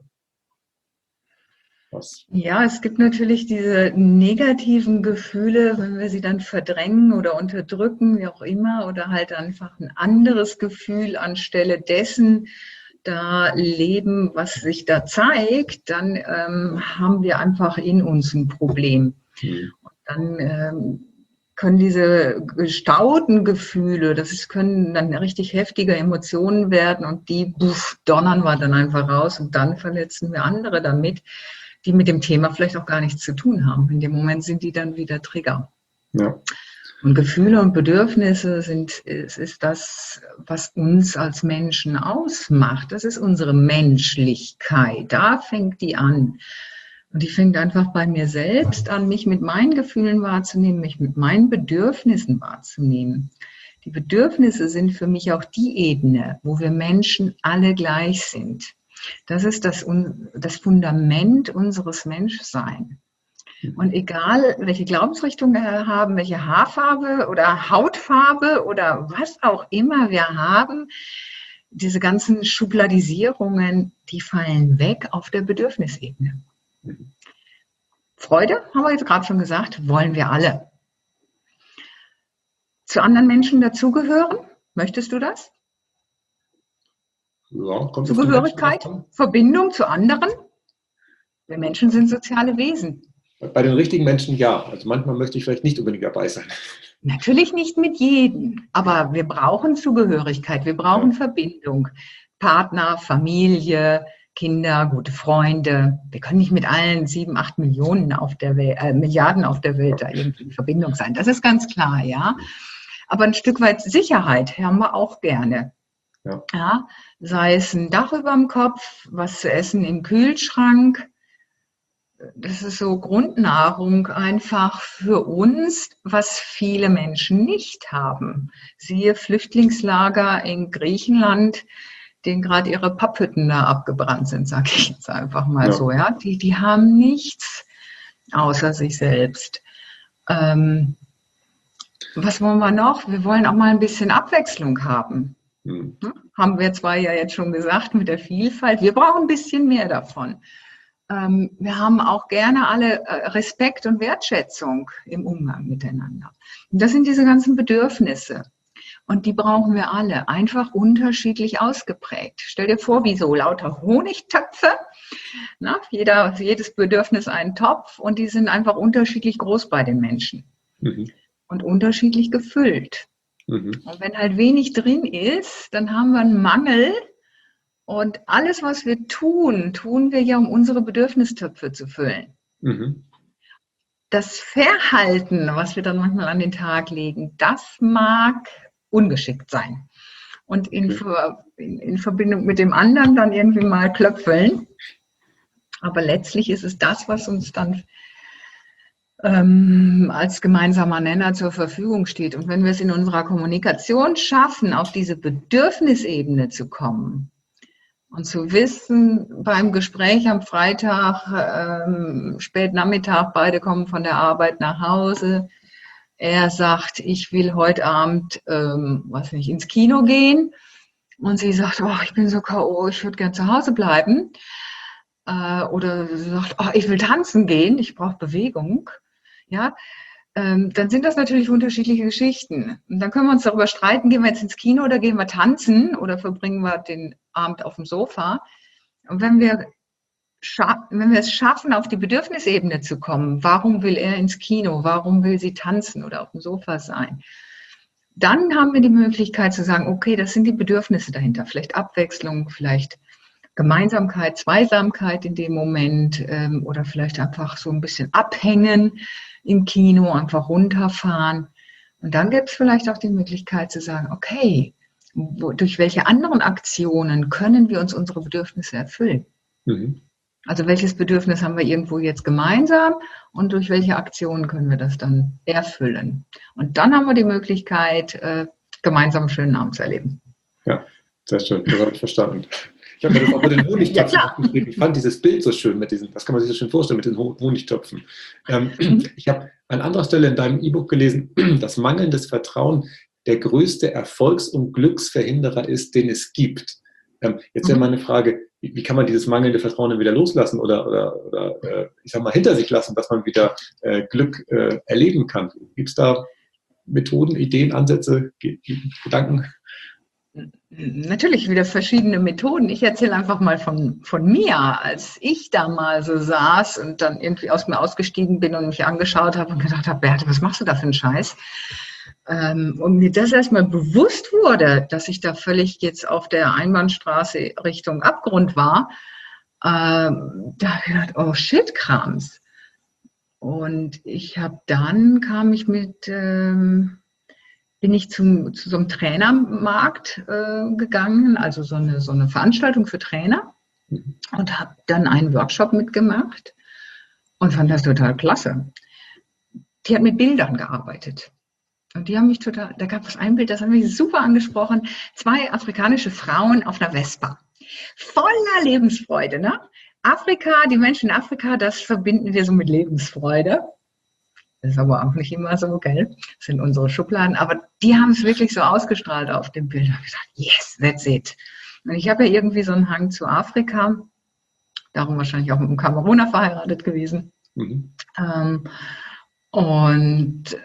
Was? Ja, es gibt natürlich diese negativen Gefühle, wenn wir sie dann verdrängen oder unterdrücken, wie auch immer, oder halt einfach ein anderes Gefühl anstelle dessen da leben, was sich da zeigt, dann ähm, haben wir einfach in uns ein Problem. Mhm. Und dann ähm, können diese gestauten Gefühle, das ist, können dann richtig heftige Emotionen werden und die buff, donnern wir dann einfach raus und dann verletzen wir andere damit, die mit dem Thema vielleicht auch gar nichts zu tun haben. In dem Moment sind die dann wieder Trigger. Ja. Und Gefühle und Bedürfnisse sind, es ist das, was uns als Menschen ausmacht. Das ist unsere Menschlichkeit. Da fängt die an. Und die fängt einfach bei mir selbst an, mich mit meinen Gefühlen wahrzunehmen, mich mit meinen Bedürfnissen wahrzunehmen. Die Bedürfnisse sind für mich auch die Ebene, wo wir Menschen alle gleich sind. Das ist das, das Fundament unseres Menschseins. Und egal, welche Glaubensrichtung wir haben, welche Haarfarbe oder Hautfarbe oder was auch immer wir haben, diese ganzen Schubladisierungen, die fallen weg auf der Bedürfnisebene. Freude, haben wir jetzt gerade schon gesagt, wollen wir alle. Zu anderen Menschen dazugehören, möchtest du das? Ja, kommt Zugehörigkeit, Verbindung zu anderen. Wir Menschen sind soziale Wesen. Bei den richtigen Menschen ja. Also manchmal möchte ich vielleicht nicht unbedingt dabei sein. Natürlich nicht mit jedem, aber wir brauchen Zugehörigkeit, wir brauchen ja. Verbindung. Partner, Familie, Kinder, gute Freunde. Wir können nicht mit allen sieben, acht Millionen auf der Welt, äh, Milliarden auf der Welt da irgendwie in Verbindung sein. Das ist ganz klar, ja. Aber ein Stück weit Sicherheit haben wir auch gerne. Ja. Ja, sei es ein Dach über dem Kopf, was zu essen im Kühlschrank. Das ist so Grundnahrung einfach für uns, was viele Menschen nicht haben. Siehe Flüchtlingslager in Griechenland, denen gerade ihre Papphütten da abgebrannt sind, sage ich jetzt einfach mal ja. so. Ja, die, die haben nichts außer sich selbst. Ähm, was wollen wir noch? Wir wollen auch mal ein bisschen Abwechslung haben. Hm. Hm? Haben wir zwar ja jetzt schon gesagt mit der Vielfalt, wir brauchen ein bisschen mehr davon. Ähm, wir haben auch gerne alle äh, Respekt und Wertschätzung im Umgang miteinander. Und das sind diese ganzen Bedürfnisse. Und die brauchen wir alle, einfach unterschiedlich ausgeprägt. Stell dir vor, wie so lauter Honigtöpfe. Na, jeder, jedes Bedürfnis einen Topf und die sind einfach unterschiedlich groß bei den Menschen. Mhm. Und unterschiedlich gefüllt. Mhm. Und wenn halt wenig drin ist, dann haben wir einen Mangel. Und alles, was wir tun, tun wir ja, um unsere Bedürfnistöpfe zu füllen. Mhm. Das Verhalten, was wir dann manchmal an den Tag legen, das mag ungeschickt sein. Und in, Ver, in, in Verbindung mit dem anderen dann irgendwie mal klöpfeln. Aber letztlich ist es das, was uns dann ähm, als gemeinsamer Nenner zur Verfügung steht. Und wenn wir es in unserer Kommunikation schaffen, auf diese Bedürfnisebene zu kommen, und zu wissen, beim Gespräch am Freitag, ähm, spät Nachmittag, beide kommen von der Arbeit nach Hause. Er sagt, ich will heute Abend, ähm, was nicht, ins Kino gehen. Und sie sagt, oh, ich bin so K O, ich würde gern zu Hause bleiben. Äh, oder sie sagt, oh, ich will tanzen gehen, ich brauche Bewegung. Ja, ähm, dann sind das natürlich unterschiedliche Geschichten. Und dann können wir uns darüber streiten, gehen wir jetzt ins Kino oder gehen wir tanzen oder verbringen wir den Abend auf dem Sofa. Und wenn wir, wenn wir es schaffen, auf die Bedürfnisebene zu kommen, warum will er ins Kino, warum will sie tanzen oder auf dem Sofa sein, dann haben wir die Möglichkeit zu sagen, okay, das sind die Bedürfnisse dahinter. Vielleicht Abwechslung, vielleicht Gemeinsamkeit, Zweisamkeit in dem Moment ähm, oder vielleicht einfach so ein bisschen abhängen im Kino, einfach runterfahren. Und dann gibt es vielleicht auch die Möglichkeit zu sagen, okay, wo, durch welche anderen Aktionen können wir uns unsere Bedürfnisse erfüllen? Mhm. Also welches Bedürfnis haben wir irgendwo jetzt gemeinsam und durch welche Aktionen können wir das dann erfüllen? Und dann haben wir die Möglichkeit, äh, gemeinsam einen schönen Abend zu erleben. Ja, sehr schön, das habe ich verstanden. Ich habe mir das auch mit den Honigtöpfen ja, aufgeschrieben. Ich fand dieses Bild so schön mit diesen, das kann man sich so schön vorstellen, mit den Honigtöpfen. Ähm, ich habe an anderer Stelle in deinem E-Book gelesen, dass mangelndes Vertrauen der größte Erfolgs- und Glücksverhinderer ist, den es gibt. Ähm, jetzt wäre meine Frage, wie, wie kann man dieses mangelnde Vertrauen dann wieder loslassen oder, oder, oder äh, ich sag mal, hinter sich lassen, dass man wieder äh, Glück äh, erleben kann? Gibt es da Methoden, Ideen, Ansätze, Ge Gedanken? Natürlich wieder verschiedene Methoden. Ich erzähle einfach mal von, von mir, als ich da mal so saß und dann irgendwie aus mir ausgestiegen bin und mich angeschaut habe und gedacht habe, Beate, was machst du da für einen Scheiß? Ähm, und mir das erstmal bewusst wurde, dass ich da völlig jetzt auf der Einbahnstraße Richtung Abgrund war, ähm, da habe ich gedacht, oh shit, Krams. Und ich habe dann, kam ich mit... Ähm, bin ich zum, zu so einem Trainermarkt äh, gegangen, also so eine, so eine Veranstaltung für Trainer und habe dann einen Workshop mitgemacht und fand das total klasse. Die hat mit Bildern gearbeitet und die haben mich total, da gab es ein Bild, das hat mich super angesprochen, zwei afrikanische Frauen auf einer Vespa, voller Lebensfreude, ne? Afrika, die Menschen in Afrika, das verbinden wir so mit Lebensfreude. Das ist aber auch nicht immer so, gell? Das sind unsere Schubladen. Aber die haben es wirklich so ausgestrahlt auf dem Bild. Ich habe gesagt, yes, that's it. Und ich habe ja irgendwie so einen Hang zu Afrika. Darum wahrscheinlich auch mit einem Kameruner verheiratet gewesen. Mhm. Ähm, und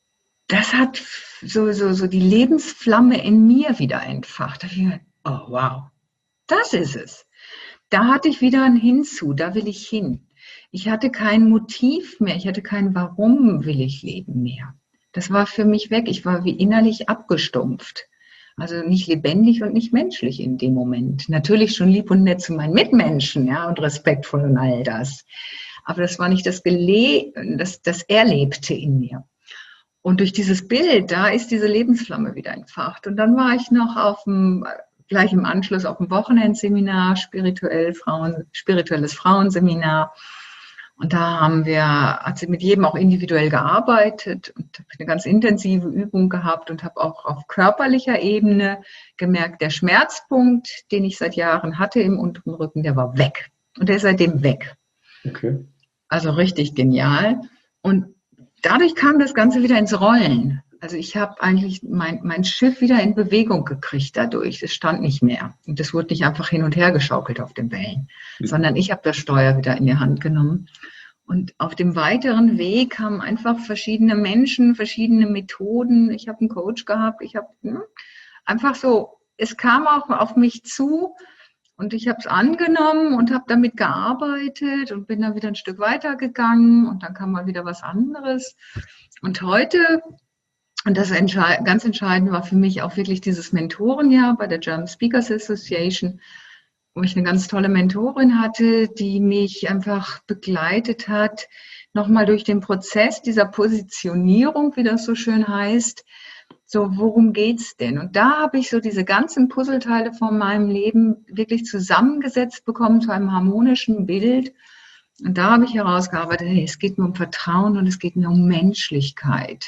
das hat so, so, so die Lebensflamme in mir wieder entfacht. Da habe ich gedacht, oh wow, das ist es. Da hatte ich wieder ein Hinzu, da will ich hin. Ich hatte kein Motiv mehr, ich hatte kein Warum will ich leben mehr. Das war für mich weg, ich war wie innerlich abgestumpft. Also nicht lebendig und nicht menschlich in dem Moment. Natürlich schon lieb und nett zu meinen Mitmenschen, ja, und respektvoll und all das. Aber das war nicht das, Gele das, das Erlebte in mir. Und durch dieses Bild, da ist diese Lebensflamme wieder entfacht. Und dann war ich noch auf dem, gleich im Anschluss auf dem Wochenendseminar, spirituell Frauen, spirituelles Frauenseminar. Und da haben wir, hat sie mit jedem auch individuell gearbeitet und habe eine ganz intensive Übung gehabt und habe auch auf körperlicher Ebene gemerkt, der Schmerzpunkt, den ich seit Jahren hatte im unteren Rücken, der war weg. Und der ist seitdem weg. Okay. Also richtig genial. Und dadurch kam das Ganze wieder ins Rollen. Also ich habe eigentlich mein, mein Schiff wieder in Bewegung gekriegt dadurch. Es stand nicht mehr. Und es wurde nicht einfach hin und her geschaukelt auf den Wellen, mhm. sondern ich habe das Steuer wieder in die Hand genommen. Und auf dem weiteren Weg haben einfach verschiedene Menschen, verschiedene Methoden. Ich habe einen Coach gehabt. Ich habe ne, einfach so, es kam auch auf mich zu und ich habe es angenommen und habe damit gearbeitet und bin dann wieder ein Stück weiter gegangen und dann kam mal wieder was anderes. Und heute... Und das entscheid- ganz entscheidend war für mich auch wirklich dieses Mentorenjahr bei der German Speakers Association, wo ich eine ganz tolle Mentorin hatte, die mich einfach begleitet hat, nochmal durch den Prozess dieser Positionierung, wie das so schön heißt, so worum geht's denn? Und da habe ich so diese ganzen Puzzleteile von meinem Leben wirklich zusammengesetzt bekommen zu einem harmonischen Bild. Und da habe ich herausgearbeitet, hey, es geht mir um Vertrauen und es geht mir um Menschlichkeit.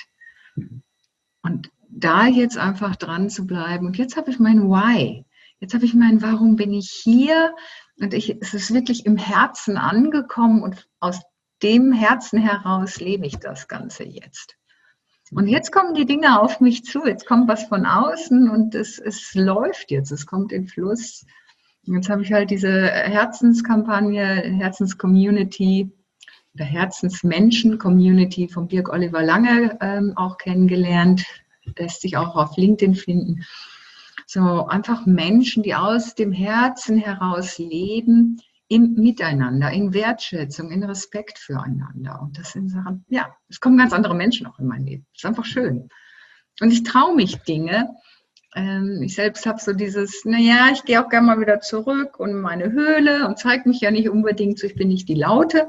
Und da jetzt einfach dran zu bleiben. Und jetzt habe ich mein Why. Jetzt habe ich mein, warum bin ich hier? Und ich, es ist wirklich im Herzen angekommen. Und aus dem Herzen heraus lebe ich das Ganze jetzt. Und jetzt kommen die Dinge auf mich zu. Jetzt kommt was von außen und es, es läuft jetzt. Es kommt in Fluss. Und jetzt habe ich halt diese Herzenskampagne, Herzenscommunity, der Herzensmenschen-Community von Dirk Oliver Lange ähm, auch kennengelernt. Lässt sich auch auf LinkedIn finden. So einfach Menschen, die aus dem Herzen heraus leben, im Miteinander, in Wertschätzung, in Respekt füreinander. Und das sind Sachen, ja, es kommen ganz andere Menschen auch in mein Leben. Das ist einfach schön. Und ich traue mich Dinge. Ähm, ich selbst habe so dieses, naja, ich gehe auch gerne mal wieder zurück und in meine Höhle und zeige mich ja nicht unbedingt so, ich bin nicht die Laute.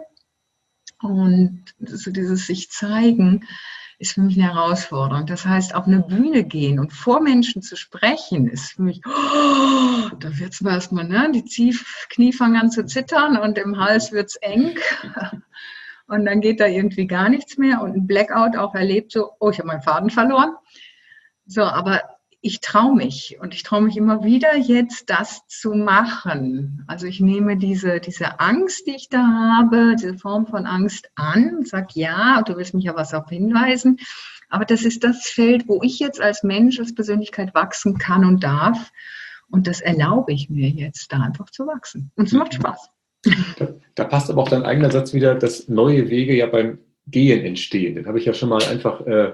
Und so dieses sich zeigen ist für mich eine Herausforderung. Das heißt, auf eine Bühne gehen und vor Menschen zu sprechen, ist für mich, oh, da wird es mal erstmal, ne, die Zief Knie fangen an zu zittern und im Hals wird es eng. Und dann geht da irgendwie gar nichts mehr und ein Blackout auch erlebt, so, oh, ich habe meinen Faden verloren. So, aber ich traue mich und ich traue mich immer wieder jetzt, das zu machen. Also ich nehme diese, diese Angst, die ich da habe, diese Form von Angst an und sage, ja, du willst mich ja was auf hinweisen, aber das ist das Feld, wo ich jetzt als Mensch, als Persönlichkeit wachsen kann und darf und das erlaube ich mir jetzt, da einfach zu wachsen. Und es macht Spaß. Da, da passt aber auch dein eigener Satz wieder, dass neue Wege ja beim Gehen entstehen. Den habe ich ja schon mal einfach... Äh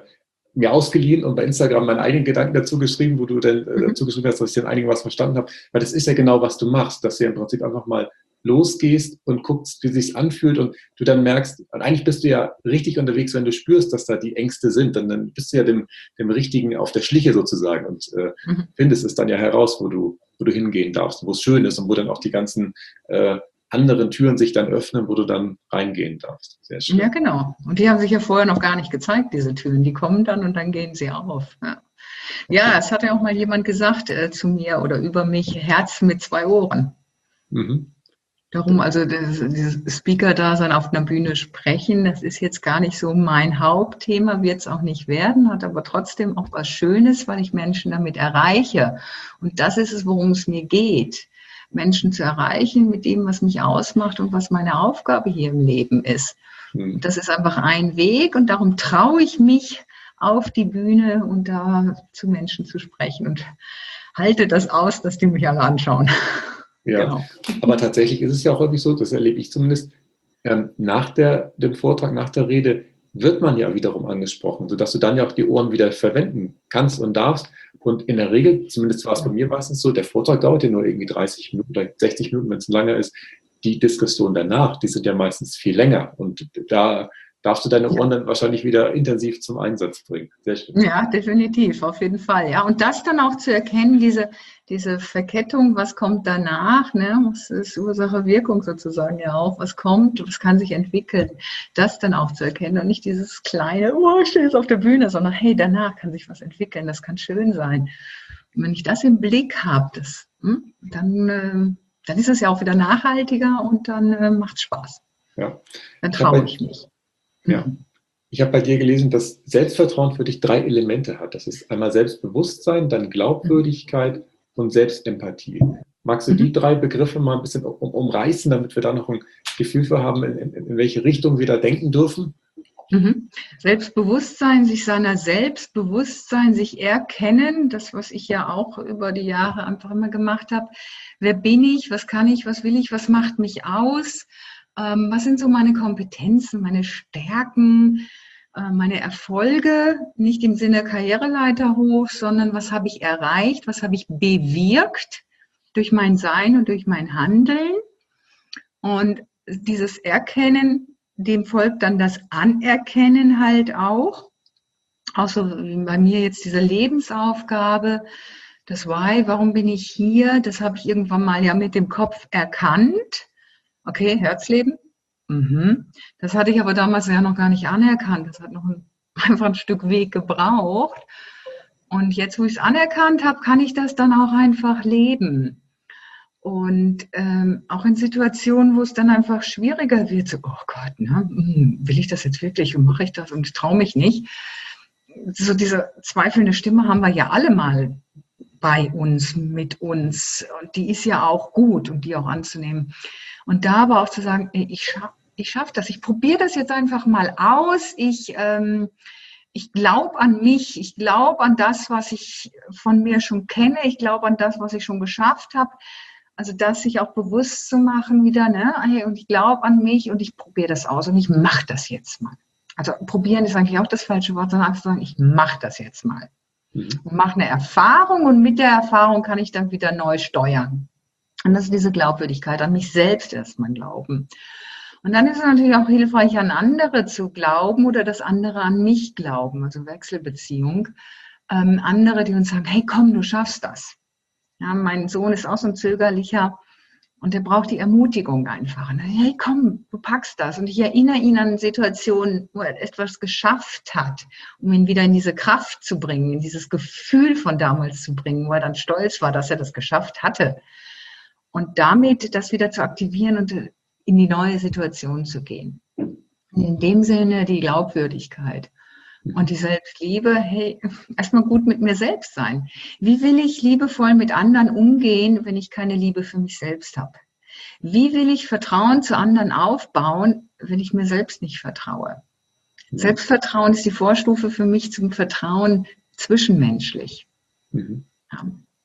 mir ausgeliehen und bei Instagram meine eigenen Gedanken dazu geschrieben, wo du dann äh, Mhm. dazu geschrieben hast, dass ich dann einigen was verstanden habe. Weil das ist ja genau, was du machst, dass du ja im Prinzip einfach mal losgehst und guckst, wie es sich anfühlt und du dann merkst, und eigentlich bist du ja richtig unterwegs, wenn du spürst, dass da die Ängste sind, dann, dann bist du ja dem, dem Richtigen auf der Schliche sozusagen und äh, Mhm. findest es dann ja heraus, wo du, wo du hingehen darfst, wo es schön ist und wo dann auch die ganzen äh, anderen Türen sich dann öffnen, wo du dann reingehen darfst. Sehr schön. Ja, genau. Und die haben sich ja vorher noch gar nicht gezeigt, diese Türen. Die kommen dann und dann gehen sie auf. Ja, ja, es hat ja auch mal jemand gesagt äh, zu mir oder über mich, Herz mit zwei Ohren. Mhm. Darum, also das, dieses Speaker-Dasein auf einer Bühne sprechen, das ist jetzt gar nicht so mein Hauptthema, wird es auch nicht werden, hat aber trotzdem auch was Schönes, weil ich Menschen damit erreiche. Und das ist es, worum es mir geht, Menschen zu erreichen mit dem, was mich ausmacht und was meine Aufgabe hier im Leben ist. Mhm. Und das ist einfach ein Weg und darum traue ich mich auf die Bühne und da zu Menschen zu sprechen und halte das aus, dass die mich alle anschauen. Ja, Genau. aber tatsächlich ist es ja auch häufig so, das erlebe ich zumindest, ähm, nach der, dem Vortrag, nach der Rede wird man ja wiederum angesprochen, sodass du dann ja auch die Ohren wieder verwenden kannst und darfst. Und in der Regel, zumindest war es bei mir meistens so, der Vortrag dauert ja nur irgendwie dreißig Minuten oder sechzig Minuten, wenn es länger ist. Die Diskussion danach, die sind ja meistens viel länger. Und da darfst du deine Ohren dann wahrscheinlich wieder intensiv zum Einsatz bringen. Sehr schön. Ja, definitiv, auf jeden Fall. Ja, und das dann auch zu erkennen, diese, diese Verkettung, was kommt danach, ne? Was ist Ursache, Wirkung sozusagen ja auch, was kommt, was kann sich entwickeln, das dann auch zu erkennen und nicht dieses kleine, oh, ich stehe jetzt auf der Bühne, sondern hey, danach kann sich was entwickeln, das kann schön sein. Und wenn ich das im Blick habe, das, hm, dann, äh, dann ist es ja auch wieder nachhaltiger und dann äh, macht es Spaß. Ja. Dann Ich hab traue bei- ich mich. Ja. Ich habe bei dir gelesen, dass Selbstvertrauen für dich drei Elemente hat. Das ist einmal Selbstbewusstsein, dann Glaubwürdigkeit und Selbstempathie. Magst du die drei Begriffe mal ein bisschen um, umreißen, damit wir da noch ein Gefühl für haben, in, in, in welche Richtung wir da denken dürfen? Mhm. Selbstbewusstsein, sich seiner Selbstbewusstsein, sich erkennen, das, was ich ja auch über die Jahre einfach immer gemacht habe. Wer bin ich? Was kann ich? Was will ich? Was macht mich aus? Ähm, was sind so meine Kompetenzen, meine Stärken, äh, meine Erfolge? Nicht im Sinne Karriereleiter hoch, sondern was habe ich erreicht? Was habe ich bewirkt durch mein Sein und durch mein Handeln? Und dieses Erkennen, dem folgt dann das Anerkennen halt auch. Auch so wie bei mir jetzt diese Lebensaufgabe, das Why, warum bin ich hier? Das habe ich irgendwann mal ja mit dem Kopf erkannt. Okay, Herzleben. Mhm. Das hatte ich aber damals ja noch gar nicht anerkannt. Das hat noch ein, einfach ein Stück Weg gebraucht. Und jetzt, wo ich es anerkannt habe, kann ich das dann auch einfach leben. Und ähm, auch in Situationen, wo es dann einfach schwieriger wird, so, oh Gott, ne, will ich das jetzt wirklich und mache ich das und ich traue mich nicht. So diese zweifelnde Stimme haben wir ja alle mal bei uns, mit uns. Und die ist ja auch gut und die auch anzunehmen. Und da aber auch zu sagen, ey, ich schaffe ich schaff das, ich probiere das jetzt einfach mal aus. Ich, ähm, ich glaube an mich, ich glaube an das, was ich von mir schon kenne, ich glaube an das, was ich schon geschafft habe. Also das sich auch bewusst zu machen wieder, ne? Und ich glaube an mich und ich probiere das aus und ich mache das jetzt mal. Also probieren ist eigentlich auch das falsche Wort, sondern einfach sagen, ich mache das jetzt mal. Mhm. Und mache eine Erfahrung und mit der Erfahrung kann ich dann wieder neu steuern. Und das ist diese Glaubwürdigkeit, an mich selbst erstmal glauben. Und dann ist es natürlich auch hilfreich, an andere zu glauben oder dass andere an mich glauben, also Wechselbeziehung. Ähm, andere, die uns sagen, hey komm, du schaffst das. Ja, mein Sohn ist auch so ein zögerlicher und der braucht die Ermutigung einfach. Und dann, hey komm, du packst das. Und ich erinnere ihn an Situationen, wo er etwas geschafft hat, um ihn wieder in diese Kraft zu bringen, in dieses Gefühl von damals zu bringen, wo er dann stolz war, dass er das geschafft hatte. Und damit das wieder zu aktivieren und in die neue Situation zu gehen. In dem Sinne die Glaubwürdigkeit. Und die Selbstliebe, hey, erstmal gut mit mir selbst sein. Wie will ich liebevoll mit anderen umgehen, wenn ich keine Liebe für mich selbst habe? Wie will ich Vertrauen zu anderen aufbauen, wenn ich mir selbst nicht vertraue? Ja. Selbstvertrauen ist die Vorstufe für mich zum Vertrauen zwischenmenschlich. Mhm. Ja.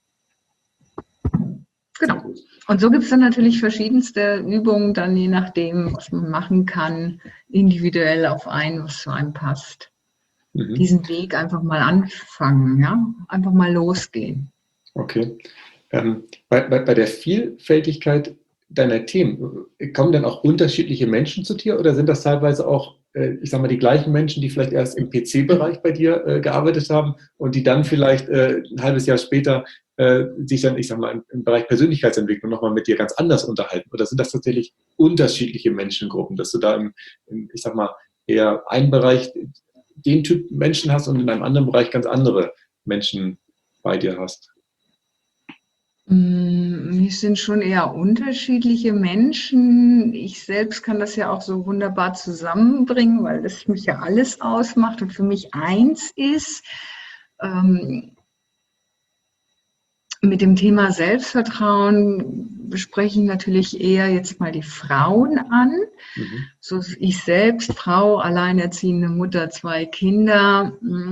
Genau. Und so gibt es dann natürlich verschiedenste Übungen, dann je nachdem, was man machen kann, individuell auf einen, was zu einem passt. Mhm. Diesen Weg einfach mal anfangen, ja, einfach mal losgehen. Okay. Ähm, bei, bei, bei der Vielfältigkeit deiner Themen, kommen dann auch unterschiedliche Menschen zu dir oder sind das teilweise auch, äh, ich sag mal, die gleichen Menschen, die vielleicht erst im P C-Bereich bei dir äh, gearbeitet haben und die dann vielleicht äh, ein halbes Jahr später äh, sich dann, ich sag mal, im, im Bereich Persönlichkeitsentwicklung nochmal mit dir ganz anders unterhalten? Oder sind das tatsächlich unterschiedliche Menschengruppen, dass du da im, im ich sag mal, eher einen Bereich den Typ Menschen hast und in einem anderen Bereich ganz andere Menschen bei dir hast? Es sind schon eher unterschiedliche Menschen. Ich selbst kann das ja auch so wunderbar zusammenbringen, weil das mich ja alles ausmacht und für mich eins ist. Ähm, mit dem Thema Selbstvertrauen bespreche ich natürlich eher jetzt mal die Frauen an. Mhm. So ich selbst, Frau, alleinerziehende Mutter, zwei Kinder.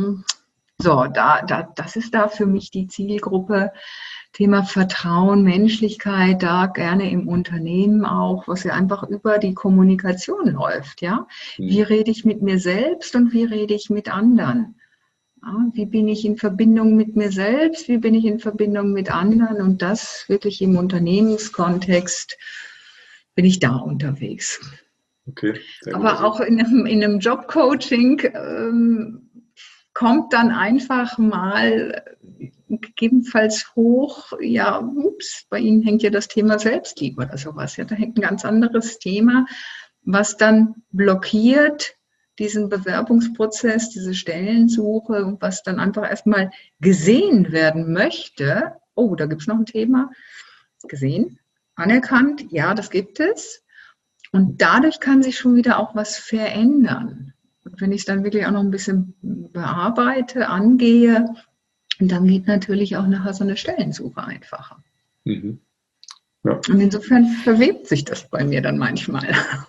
So, da, da, das ist da für mich die Zielgruppe. Thema Vertrauen, Menschlichkeit, da gerne im Unternehmen auch, was ja einfach über die Kommunikation läuft, ja. Mhm. Wie rede ich mit mir selbst und wie rede ich mit anderen? Ja, wie bin ich in Verbindung mit mir selbst? Wie bin ich in Verbindung mit anderen? Und das wirklich im Unternehmenskontext bin ich da unterwegs. Okay, sehr gut. Aber auch in einem, in einem Jobcoaching ähm, kommt dann einfach mal gegebenenfalls hoch, ja, ups, bei Ihnen hängt ja das Thema Selbstliebe oder sowas. Ja, da hängt ein ganz anderes Thema, was dann blockiert diesen Bewerbungsprozess, diese Stellensuche, was dann einfach erstmal gesehen werden möchte. Oh, da gibt es noch ein Thema. Gesehen, anerkannt, ja, das gibt es. Und dadurch kann sich schon wieder auch was verändern. Und wenn ich es dann wirklich auch noch ein bisschen bearbeite, angehe, dann geht natürlich auch nachher so eine Stellensuche einfacher. Mhm. Ja. Und insofern verwebt sich das bei mir dann manchmal.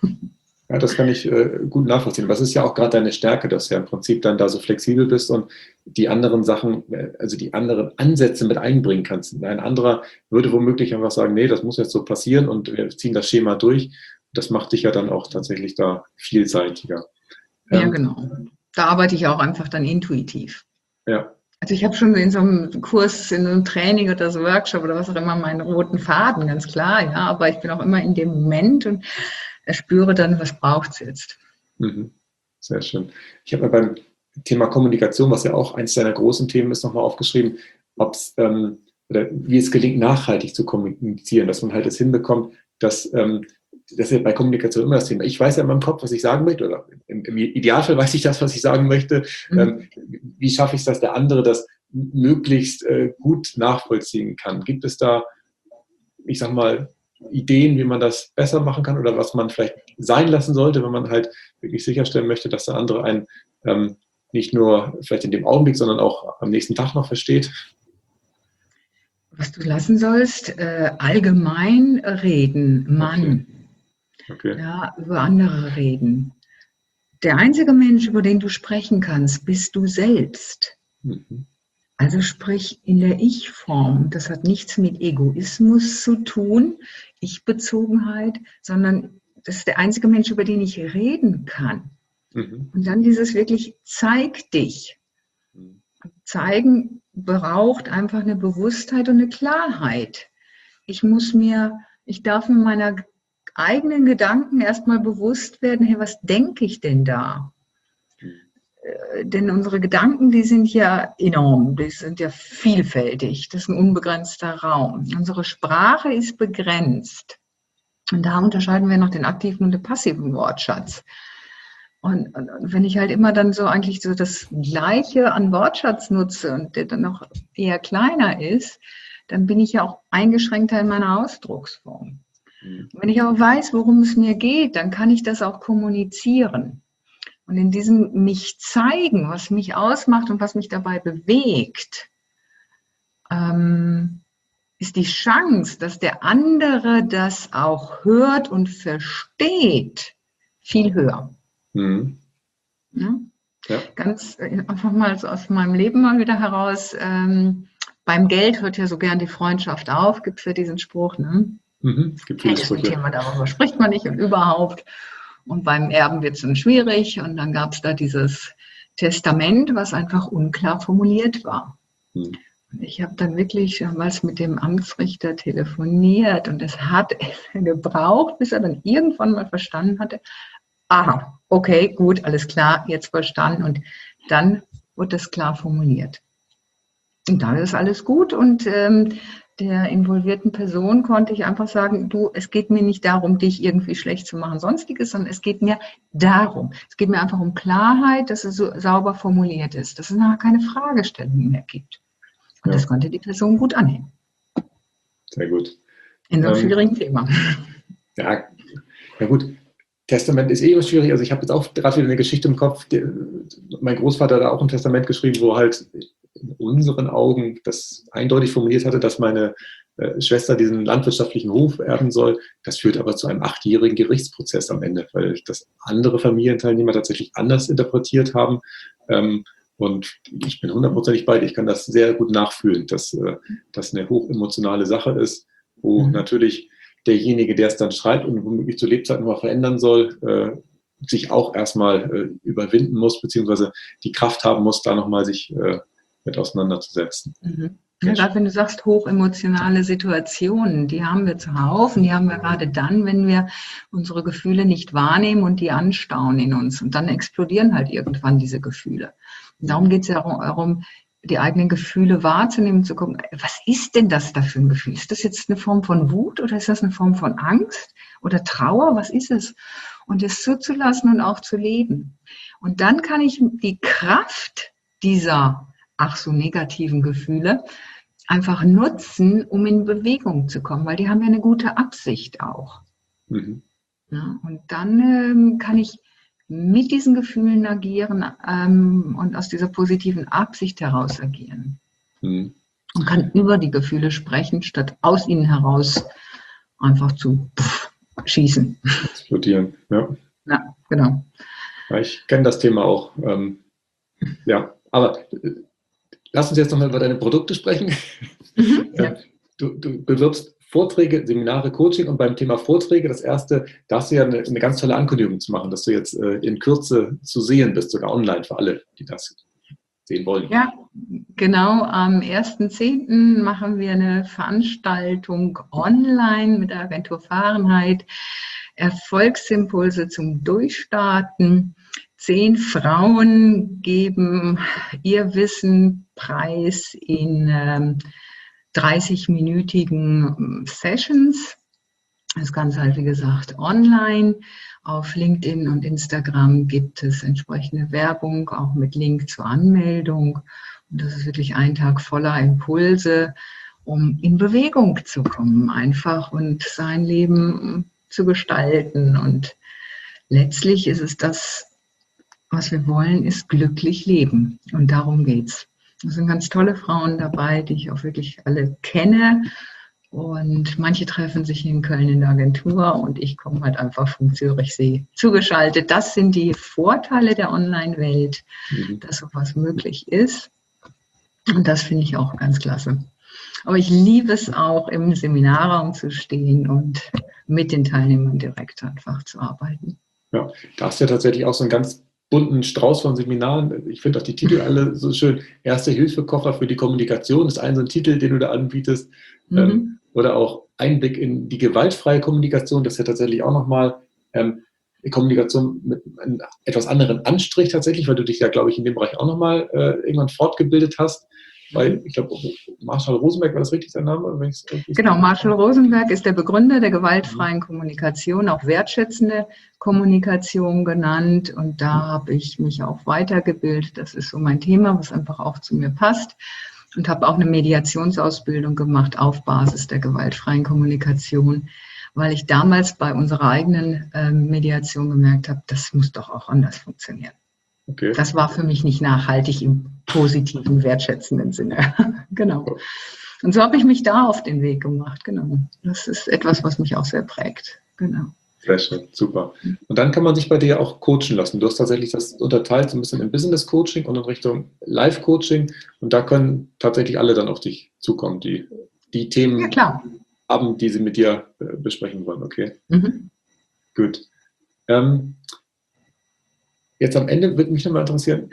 Ja, das kann ich äh, gut nachvollziehen. Was ist ja auch gerade deine Stärke, dass du ja im Prinzip dann da so flexibel bist und die anderen Sachen, also die anderen Ansätze mit einbringen kannst. Ein anderer würde womöglich einfach sagen, nee, das muss jetzt so passieren und wir ziehen das Schema durch. Das macht dich ja dann auch tatsächlich da vielseitiger. Ja, Ähm, genau. Da arbeite ich auch einfach dann intuitiv. Ja. Also ich habe schon in so einem Kurs, in einem Training oder so Workshop oder was auch immer meinen roten Faden, ganz klar, ja, aber ich bin auch immer in dem Moment und spüre dann, was braucht es jetzt. Mhm. Sehr schön. Ich habe mir beim Thema Kommunikation, was ja auch eines deiner großen Themen ist, nochmal aufgeschrieben, ob's, ähm, oder wie es gelingt, nachhaltig zu kommunizieren, dass man halt es hinbekommt, dass ähm, das ist ja bei Kommunikation immer das Thema. Ich weiß ja in meinem Kopf, was ich sagen möchte, oder im, im Idealfall weiß ich das, was ich sagen möchte. Mhm. Ähm, wie schaffe ich es, dass der andere das möglichst äh, gut nachvollziehen kann? Gibt es da, ich sag mal, Ideen, wie man das besser machen kann oder was man vielleicht sein lassen sollte, wenn man halt wirklich sicherstellen möchte, dass der andere einen ähm, nicht nur vielleicht in dem Augenblick, sondern auch am nächsten Tag noch versteht? Was du lassen sollst, äh, allgemein reden, Mann. Okay. Okay. Ja, über andere reden. Der einzige Mensch, über den du sprechen kannst, bist du selbst. Mhm. Also sprich in der Ich-Form. Das hat nichts mit Egoismus zu tun, Ich-Bezogenheit, sondern das ist der einzige Mensch, über den ich reden kann. Mhm. Und dann dieses wirklich, zeig dich. Zeigen braucht einfach eine Bewusstheit und eine Klarheit. Ich muss mir, ich darf mir meiner eigenen Gedanken erstmal bewusst werden, hey, was denke ich denn da? Äh, denn unsere Gedanken, die sind ja enorm, die sind ja vielfältig, das ist ein unbegrenzter Raum. Unsere Sprache ist begrenzt. Und da unterscheiden wir noch den aktiven und den passiven Wortschatz. Und, und, und wenn ich halt immer dann so eigentlich so das Gleiche an Wortschatz nutze und der dann noch eher kleiner ist, dann bin ich ja auch eingeschränkter in meiner Ausdrucksform. Wenn ich aber weiß, worum es mir geht, dann kann ich das auch kommunizieren. Und in diesem mich zeigen, was mich ausmacht und was mich dabei bewegt, ähm, ist die Chance, dass der andere das auch hört und versteht, viel höher. Mhm. Ja? Ja. Ganz einfach mal so aus meinem Leben mal wieder heraus, ähm, beim Geld hört ja so gern die Freundschaft auf, gibt es ja diesen Spruch, ne? Mhm. Es gibt viele Das ist ein Sprüche. Thema, darüber spricht man nicht und überhaupt. Und beim Erben wird es dann schwierig. Und dann gab es da dieses, Testament, was einfach unklar formuliert war. Hm. Ich habe dann wirklich damals mit dem Amtsrichter telefoniert und es hat gebraucht, bis er dann irgendwann mal verstanden hatte, aha, okay, gut, alles klar, jetzt verstanden. Und dann wurde das klar formuliert. Und dann ist alles gut und ähm, der involvierten Person konnte ich einfach sagen, du, es geht mir nicht darum, dich irgendwie schlecht zu machen, sonstiges, sondern es geht mir darum. Es geht mir einfach um Klarheit, dass es so sauber formuliert ist, dass es nachher keine Fragestellungen mehr gibt. Und Ja. das konnte die Person gut annehmen. Sehr gut. In so einem Ähm, schwierigen Thema. Ja, ja gut. Testament ist eh immer schwierig. Also ich habe jetzt auch gerade wieder eine Geschichte im Kopf. Die, mein Großvater hat da auch ein Testament geschrieben, wo halt in unseren Augen das eindeutig formuliert hatte, dass meine äh, Schwester diesen landwirtschaftlichen Hof erben soll. Das führt aber zu einem achtjährigen Gerichtsprozess am Ende, weil das andere Familienteilnehmer tatsächlich anders interpretiert haben. Ähm, und ich bin hundertprozentig bei dir. Ich kann das sehr gut nachfühlen, dass äh, das eine hochemotionale Sache ist, wo Mhm. natürlich derjenige, der es dann schreibt und womöglich zur Lebzeit nochmal verändern soll, äh, sich auch erstmal äh, überwinden muss, beziehungsweise die Kraft haben muss, da nochmal sich äh, mit auseinanderzusetzen. Mhm. Ja, gerade wenn du sagst, hochemotionale Situationen, die haben wir zuhauf und die haben wir gerade dann, wenn wir unsere Gefühle nicht wahrnehmen und die anstauen in uns. Und dann explodieren halt irgendwann diese Gefühle. Und darum geht es ja darum, die eigenen Gefühle wahrzunehmen, zu gucken, was ist denn das da für ein Gefühl? Ist das jetzt eine Form von Wut oder ist das eine Form von Angst oder Trauer? Was ist es? Und es zuzulassen und auch zu leben. Und dann kann ich die Kraft dieser ach so negativen Gefühle einfach nutzen, um in Bewegung zu kommen, weil die haben ja eine gute Absicht auch. Mhm. Ja, und dann ähm, kann ich mit diesen Gefühlen agieren ähm, und aus dieser positiven Absicht heraus agieren. Mhm. Und kann über die Gefühle sprechen, statt aus ihnen heraus einfach zu pff, schießen. Explodieren, ja. Ja, genau. Ja, ich kenne das Thema auch. Ähm, ja, aber äh, lass uns jetzt nochmal über deine Produkte sprechen. Mhm, ja. Du, du bewirbst Vorträge, Seminare, Coaching und beim Thema Vorträge, das erste, da hast du ja eine, eine ganz tolle Ankündigung zu machen, dass du jetzt äh, in Kürze zu sehen bist, sogar online für alle, die das sehen wollen. Ja, genau. Am ersten zehnten machen wir eine Veranstaltung online mit der Agentur Fahrenheit. Erfolgsimpulse zum Durchstarten. Zehn Frauen geben ihr Wissen preis in ähm, dreißig-minütigen Sessions. Das Ganze halt, wie gesagt, online. Auf LinkedIn und Instagram gibt es entsprechende Werbung, auch mit Link zur Anmeldung. Und das ist wirklich ein Tag voller Impulse, um in Bewegung zu kommen, einfach und sein Leben zu gestalten. Und letztlich ist es das, was wir wollen, ist glücklich leben. Und darum geht's. Es sind ganz tolle Frauen dabei, die ich auch wirklich alle kenne. Und manche treffen sich in Köln in der Agentur und ich komme halt einfach vom Zürichsee zugeschaltet. Das sind die Vorteile der Online-Welt, Mhm. dass sowas möglich ist. Und das finde ich auch ganz klasse. Aber ich liebe es auch, im Seminarraum zu stehen und mit den Teilnehmern direkt einfach zu arbeiten. Ja, da hast du ja tatsächlich auch so einen ganz bunten Strauß von Seminaren. Ich finde auch die Titel alle so schön. Erste-Hilfe-Koffer für die Kommunikation ist ein so ein Titel, den du da anbietest. Mhm. Ähm, oder auch Einblick in die gewaltfreie Kommunikation. Das ist ja tatsächlich auch nochmal ähm, Kommunikation mit einem etwas anderen Anstrich tatsächlich, weil du dich ja, glaube ich, in dem Bereich auch nochmal äh, irgendwann fortgebildet hast. Weil, ich glaube, Marshall Rosenberg, war das richtig sein Name? Wenn genau, Marshall Rosenberg ist der Begründer der gewaltfreien Kommunikation, auch wertschätzende Kommunikation genannt. Und da habe ich mich auch weitergebildet. Das ist so mein Thema, was einfach auch zu mir passt. Und habe auch eine Mediationsausbildung gemacht auf Basis der gewaltfreien Kommunikation, weil ich damals bei unserer eigenen äh, Mediation gemerkt habe, das muss doch auch anders funktionieren. Okay. Das war für mich nicht nachhaltig im positiven, wertschätzenden Sinne. Genau. Und so habe ich mich da auf den Weg gemacht. Genau. Das ist etwas, was mich auch sehr prägt. Genau. Sehr schön, super. Und dann kann man sich bei dir auch coachen lassen. Du hast tatsächlich das unterteilt so ein bisschen in Business-Coaching und in Richtung Live-Coaching. Und da können tatsächlich alle dann auf dich zukommen, die die Themen Ja, klar. haben, die sie mit dir äh, besprechen wollen. Okay, Mhm. gut. Ähm, jetzt am Ende würde mich nochmal interessieren,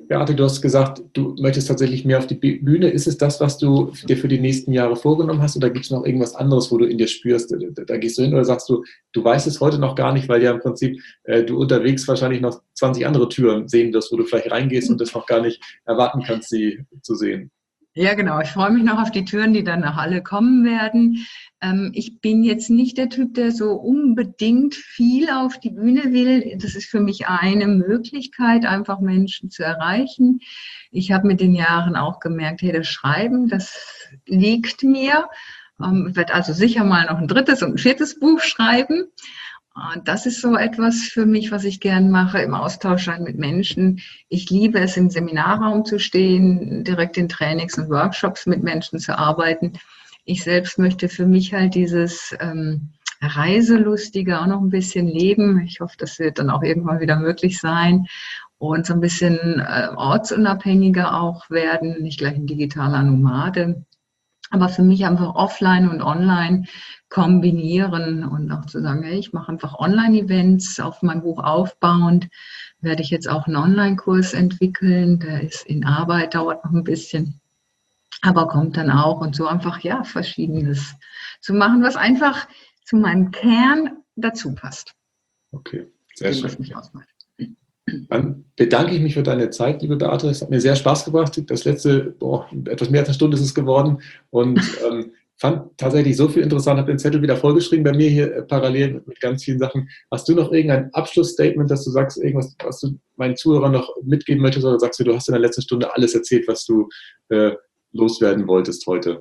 Beate, du hast gesagt, du möchtest tatsächlich mehr auf die Bühne. Ist es das, was du dir für die nächsten Jahre vorgenommen hast, oder gibt es noch irgendwas anderes, wo du in dir spürst, da, da gehst du hin, oder sagst du, du weißt es heute noch gar nicht, weil ja im Prinzip äh, du unterwegs wahrscheinlich noch zwanzig andere Türen sehen wirst, wo du vielleicht reingehst und das noch gar nicht erwarten kannst, sie zu sehen. Ja, genau. Ich freue mich noch auf die Türen, die dann nach alle kommen werden. Ähm, ich bin jetzt nicht der Typ, der so unbedingt viel auf die Bühne will. Das ist für mich eine Möglichkeit, einfach Menschen zu erreichen. Ich habe mit den Jahren auch gemerkt, hey, das Schreiben, das liegt mir. Ähm, ich werde also sicher mal noch ein drittes und ein viertes Buch schreiben. Das ist so etwas für mich, was ich gern mache, im Austausch sein mit Menschen. Ich liebe es, im Seminarraum zu stehen, direkt in Trainings und Workshops mit Menschen zu arbeiten. Ich selbst möchte für mich halt dieses ähm, Reiselustige auch noch ein bisschen leben. Ich hoffe, das wird dann auch irgendwann wieder möglich sein. Und so ein bisschen äh, ortsunabhängiger auch werden, nicht gleich ein digitaler Nomade. Aber für mich einfach offline und online kombinieren und auch zu sagen, hey, ich mache einfach Online-Events auf mein Buch aufbauend, werde ich jetzt auch einen Online-Kurs entwickeln, der ist in Arbeit, dauert noch ein bisschen, aber kommt dann auch, und so einfach, ja, Verschiedenes zu machen, was einfach zu meinem Kern dazu passt. Okay, sehr schön. Was mich ausmacht. Dann bedanke ich mich für deine Zeit, liebe Beate. Es hat mir sehr Spaß gebracht. Das letzte, boah, etwas mehr als eine Stunde ist es geworden. Und ähm, fand tatsächlich so viel interessant. Habe den Zettel wieder vollgeschrieben bei mir hier äh, parallel mit, mit ganz vielen Sachen. Hast du noch irgendein Abschlussstatement, dass du sagst, irgendwas, was du meinen Zuhörern noch mitgeben möchtest? Oder sagst du, du hast in der letzten Stunde alles erzählt, was du äh, loswerden wolltest heute?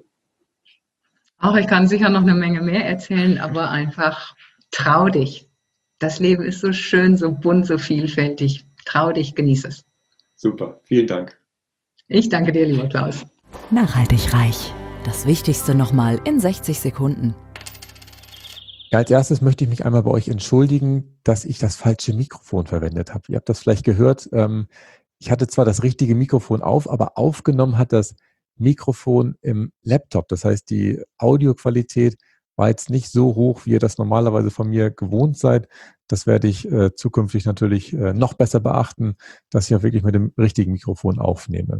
Auch ich kann sicher noch eine Menge mehr erzählen, aber einfach trau dich. Das Leben ist so schön, so bunt, so vielfältig. Trau dich, genieß es. Super, vielen Dank. Ich danke dir, lieber Klaus. Nachhaltig reich. Das Wichtigste nochmal in sechzig Sekunden. Ja, als erstes möchte ich mich einmal bei euch entschuldigen, dass ich das falsche Mikrofon verwendet habe. Ihr habt das vielleicht gehört. Ähm, ich hatte zwar das richtige Mikrofon auf, aber aufgenommen hat das Mikrofon im Laptop. Das heißt, die Audioqualität war jetzt nicht so hoch, wie ihr das normalerweise von mir gewohnt seid. Das werde ich äh, zukünftig natürlich äh, noch besser beachten, dass ich auch wirklich mit dem richtigen Mikrofon aufnehme.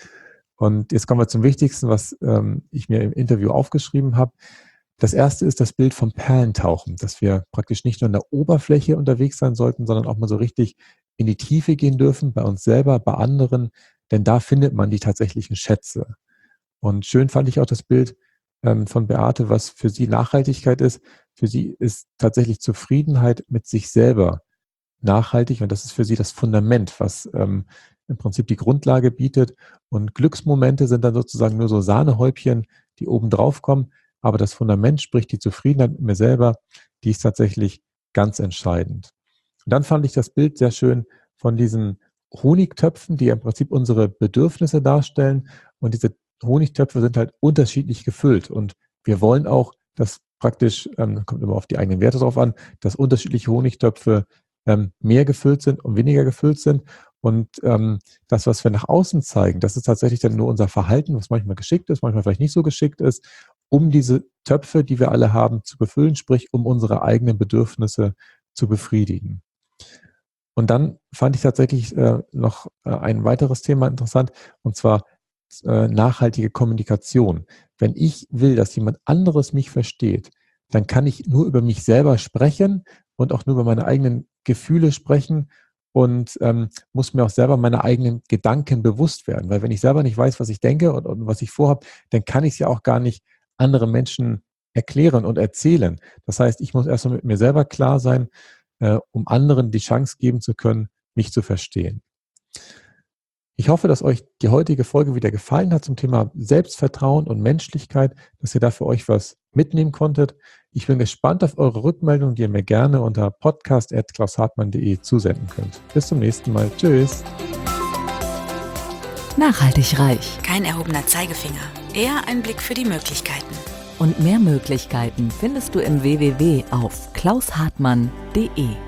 Und jetzt kommen wir zum Wichtigsten, was ähm, ich mir im Interview aufgeschrieben habe. Das erste ist das Bild vom Perlentauchen, dass wir praktisch nicht nur an der Oberfläche unterwegs sein sollten, sondern auch mal so richtig in die Tiefe gehen dürfen, bei uns selber, bei anderen, denn da findet man die tatsächlichen Schätze. Und schön fand ich auch das Bild von Beate, was für sie Nachhaltigkeit ist. Für sie ist tatsächlich Zufriedenheit mit sich selber nachhaltig, und das ist für sie das Fundament, was ähm, im Prinzip die Grundlage bietet. Und Glücksmomente sind dann sozusagen nur so Sahnehäubchen, die oben drauf kommen. Aber das Fundament, sprich die Zufriedenheit mit mir selber, die ist tatsächlich ganz entscheidend. Und dann fand ich das Bild sehr schön von diesen Honigtöpfen, die im Prinzip unsere Bedürfnisse darstellen. Und diese Honigtöpfe sind halt unterschiedlich gefüllt, und wir wollen auch, dass praktisch, ähm, kommt immer auf die eigenen Werte drauf an, dass unterschiedliche Honigtöpfe ähm, mehr gefüllt sind und weniger gefüllt sind. Und ähm, das, was wir nach außen zeigen, das ist tatsächlich dann nur unser Verhalten, was manchmal geschickt ist, manchmal vielleicht nicht so geschickt ist, um diese Töpfe, die wir alle haben, zu befüllen, sprich um unsere eigenen Bedürfnisse zu befriedigen. Und dann fand ich tatsächlich äh, noch äh, ein weiteres Thema interessant, und zwar nachhaltige Kommunikation. Wenn ich will, dass jemand anderes mich versteht, dann kann ich nur über mich selber sprechen und auch nur über meine eigenen Gefühle sprechen und ähm, muss mir auch selber meine eigenen Gedanken bewusst werden. Weil wenn ich selber nicht weiß, was ich denke und, und was ich vorhabe, dann kann ich es ja auch gar nicht anderen Menschen erklären und erzählen. Das heißt, ich muss erstmal mit mir selber klar sein, äh, um anderen die Chance geben zu können, mich zu verstehen. Ich hoffe, dass euch die heutige Folge wieder gefallen hat zum Thema Selbstvertrauen und Menschlichkeit, dass ihr da für euch was mitnehmen konntet. Ich bin gespannt auf eure Rückmeldung, die ihr mir gerne unter podcast at klaus hartmann punkt de zusenden könnt. Bis zum nächsten Mal. Tschüss. Nachhaltig reich. Kein erhobener Zeigefinger, eher ein Blick für die Möglichkeiten. Und mehr Möglichkeiten findest du im w w w punkt auf klaus hartmann punkt de.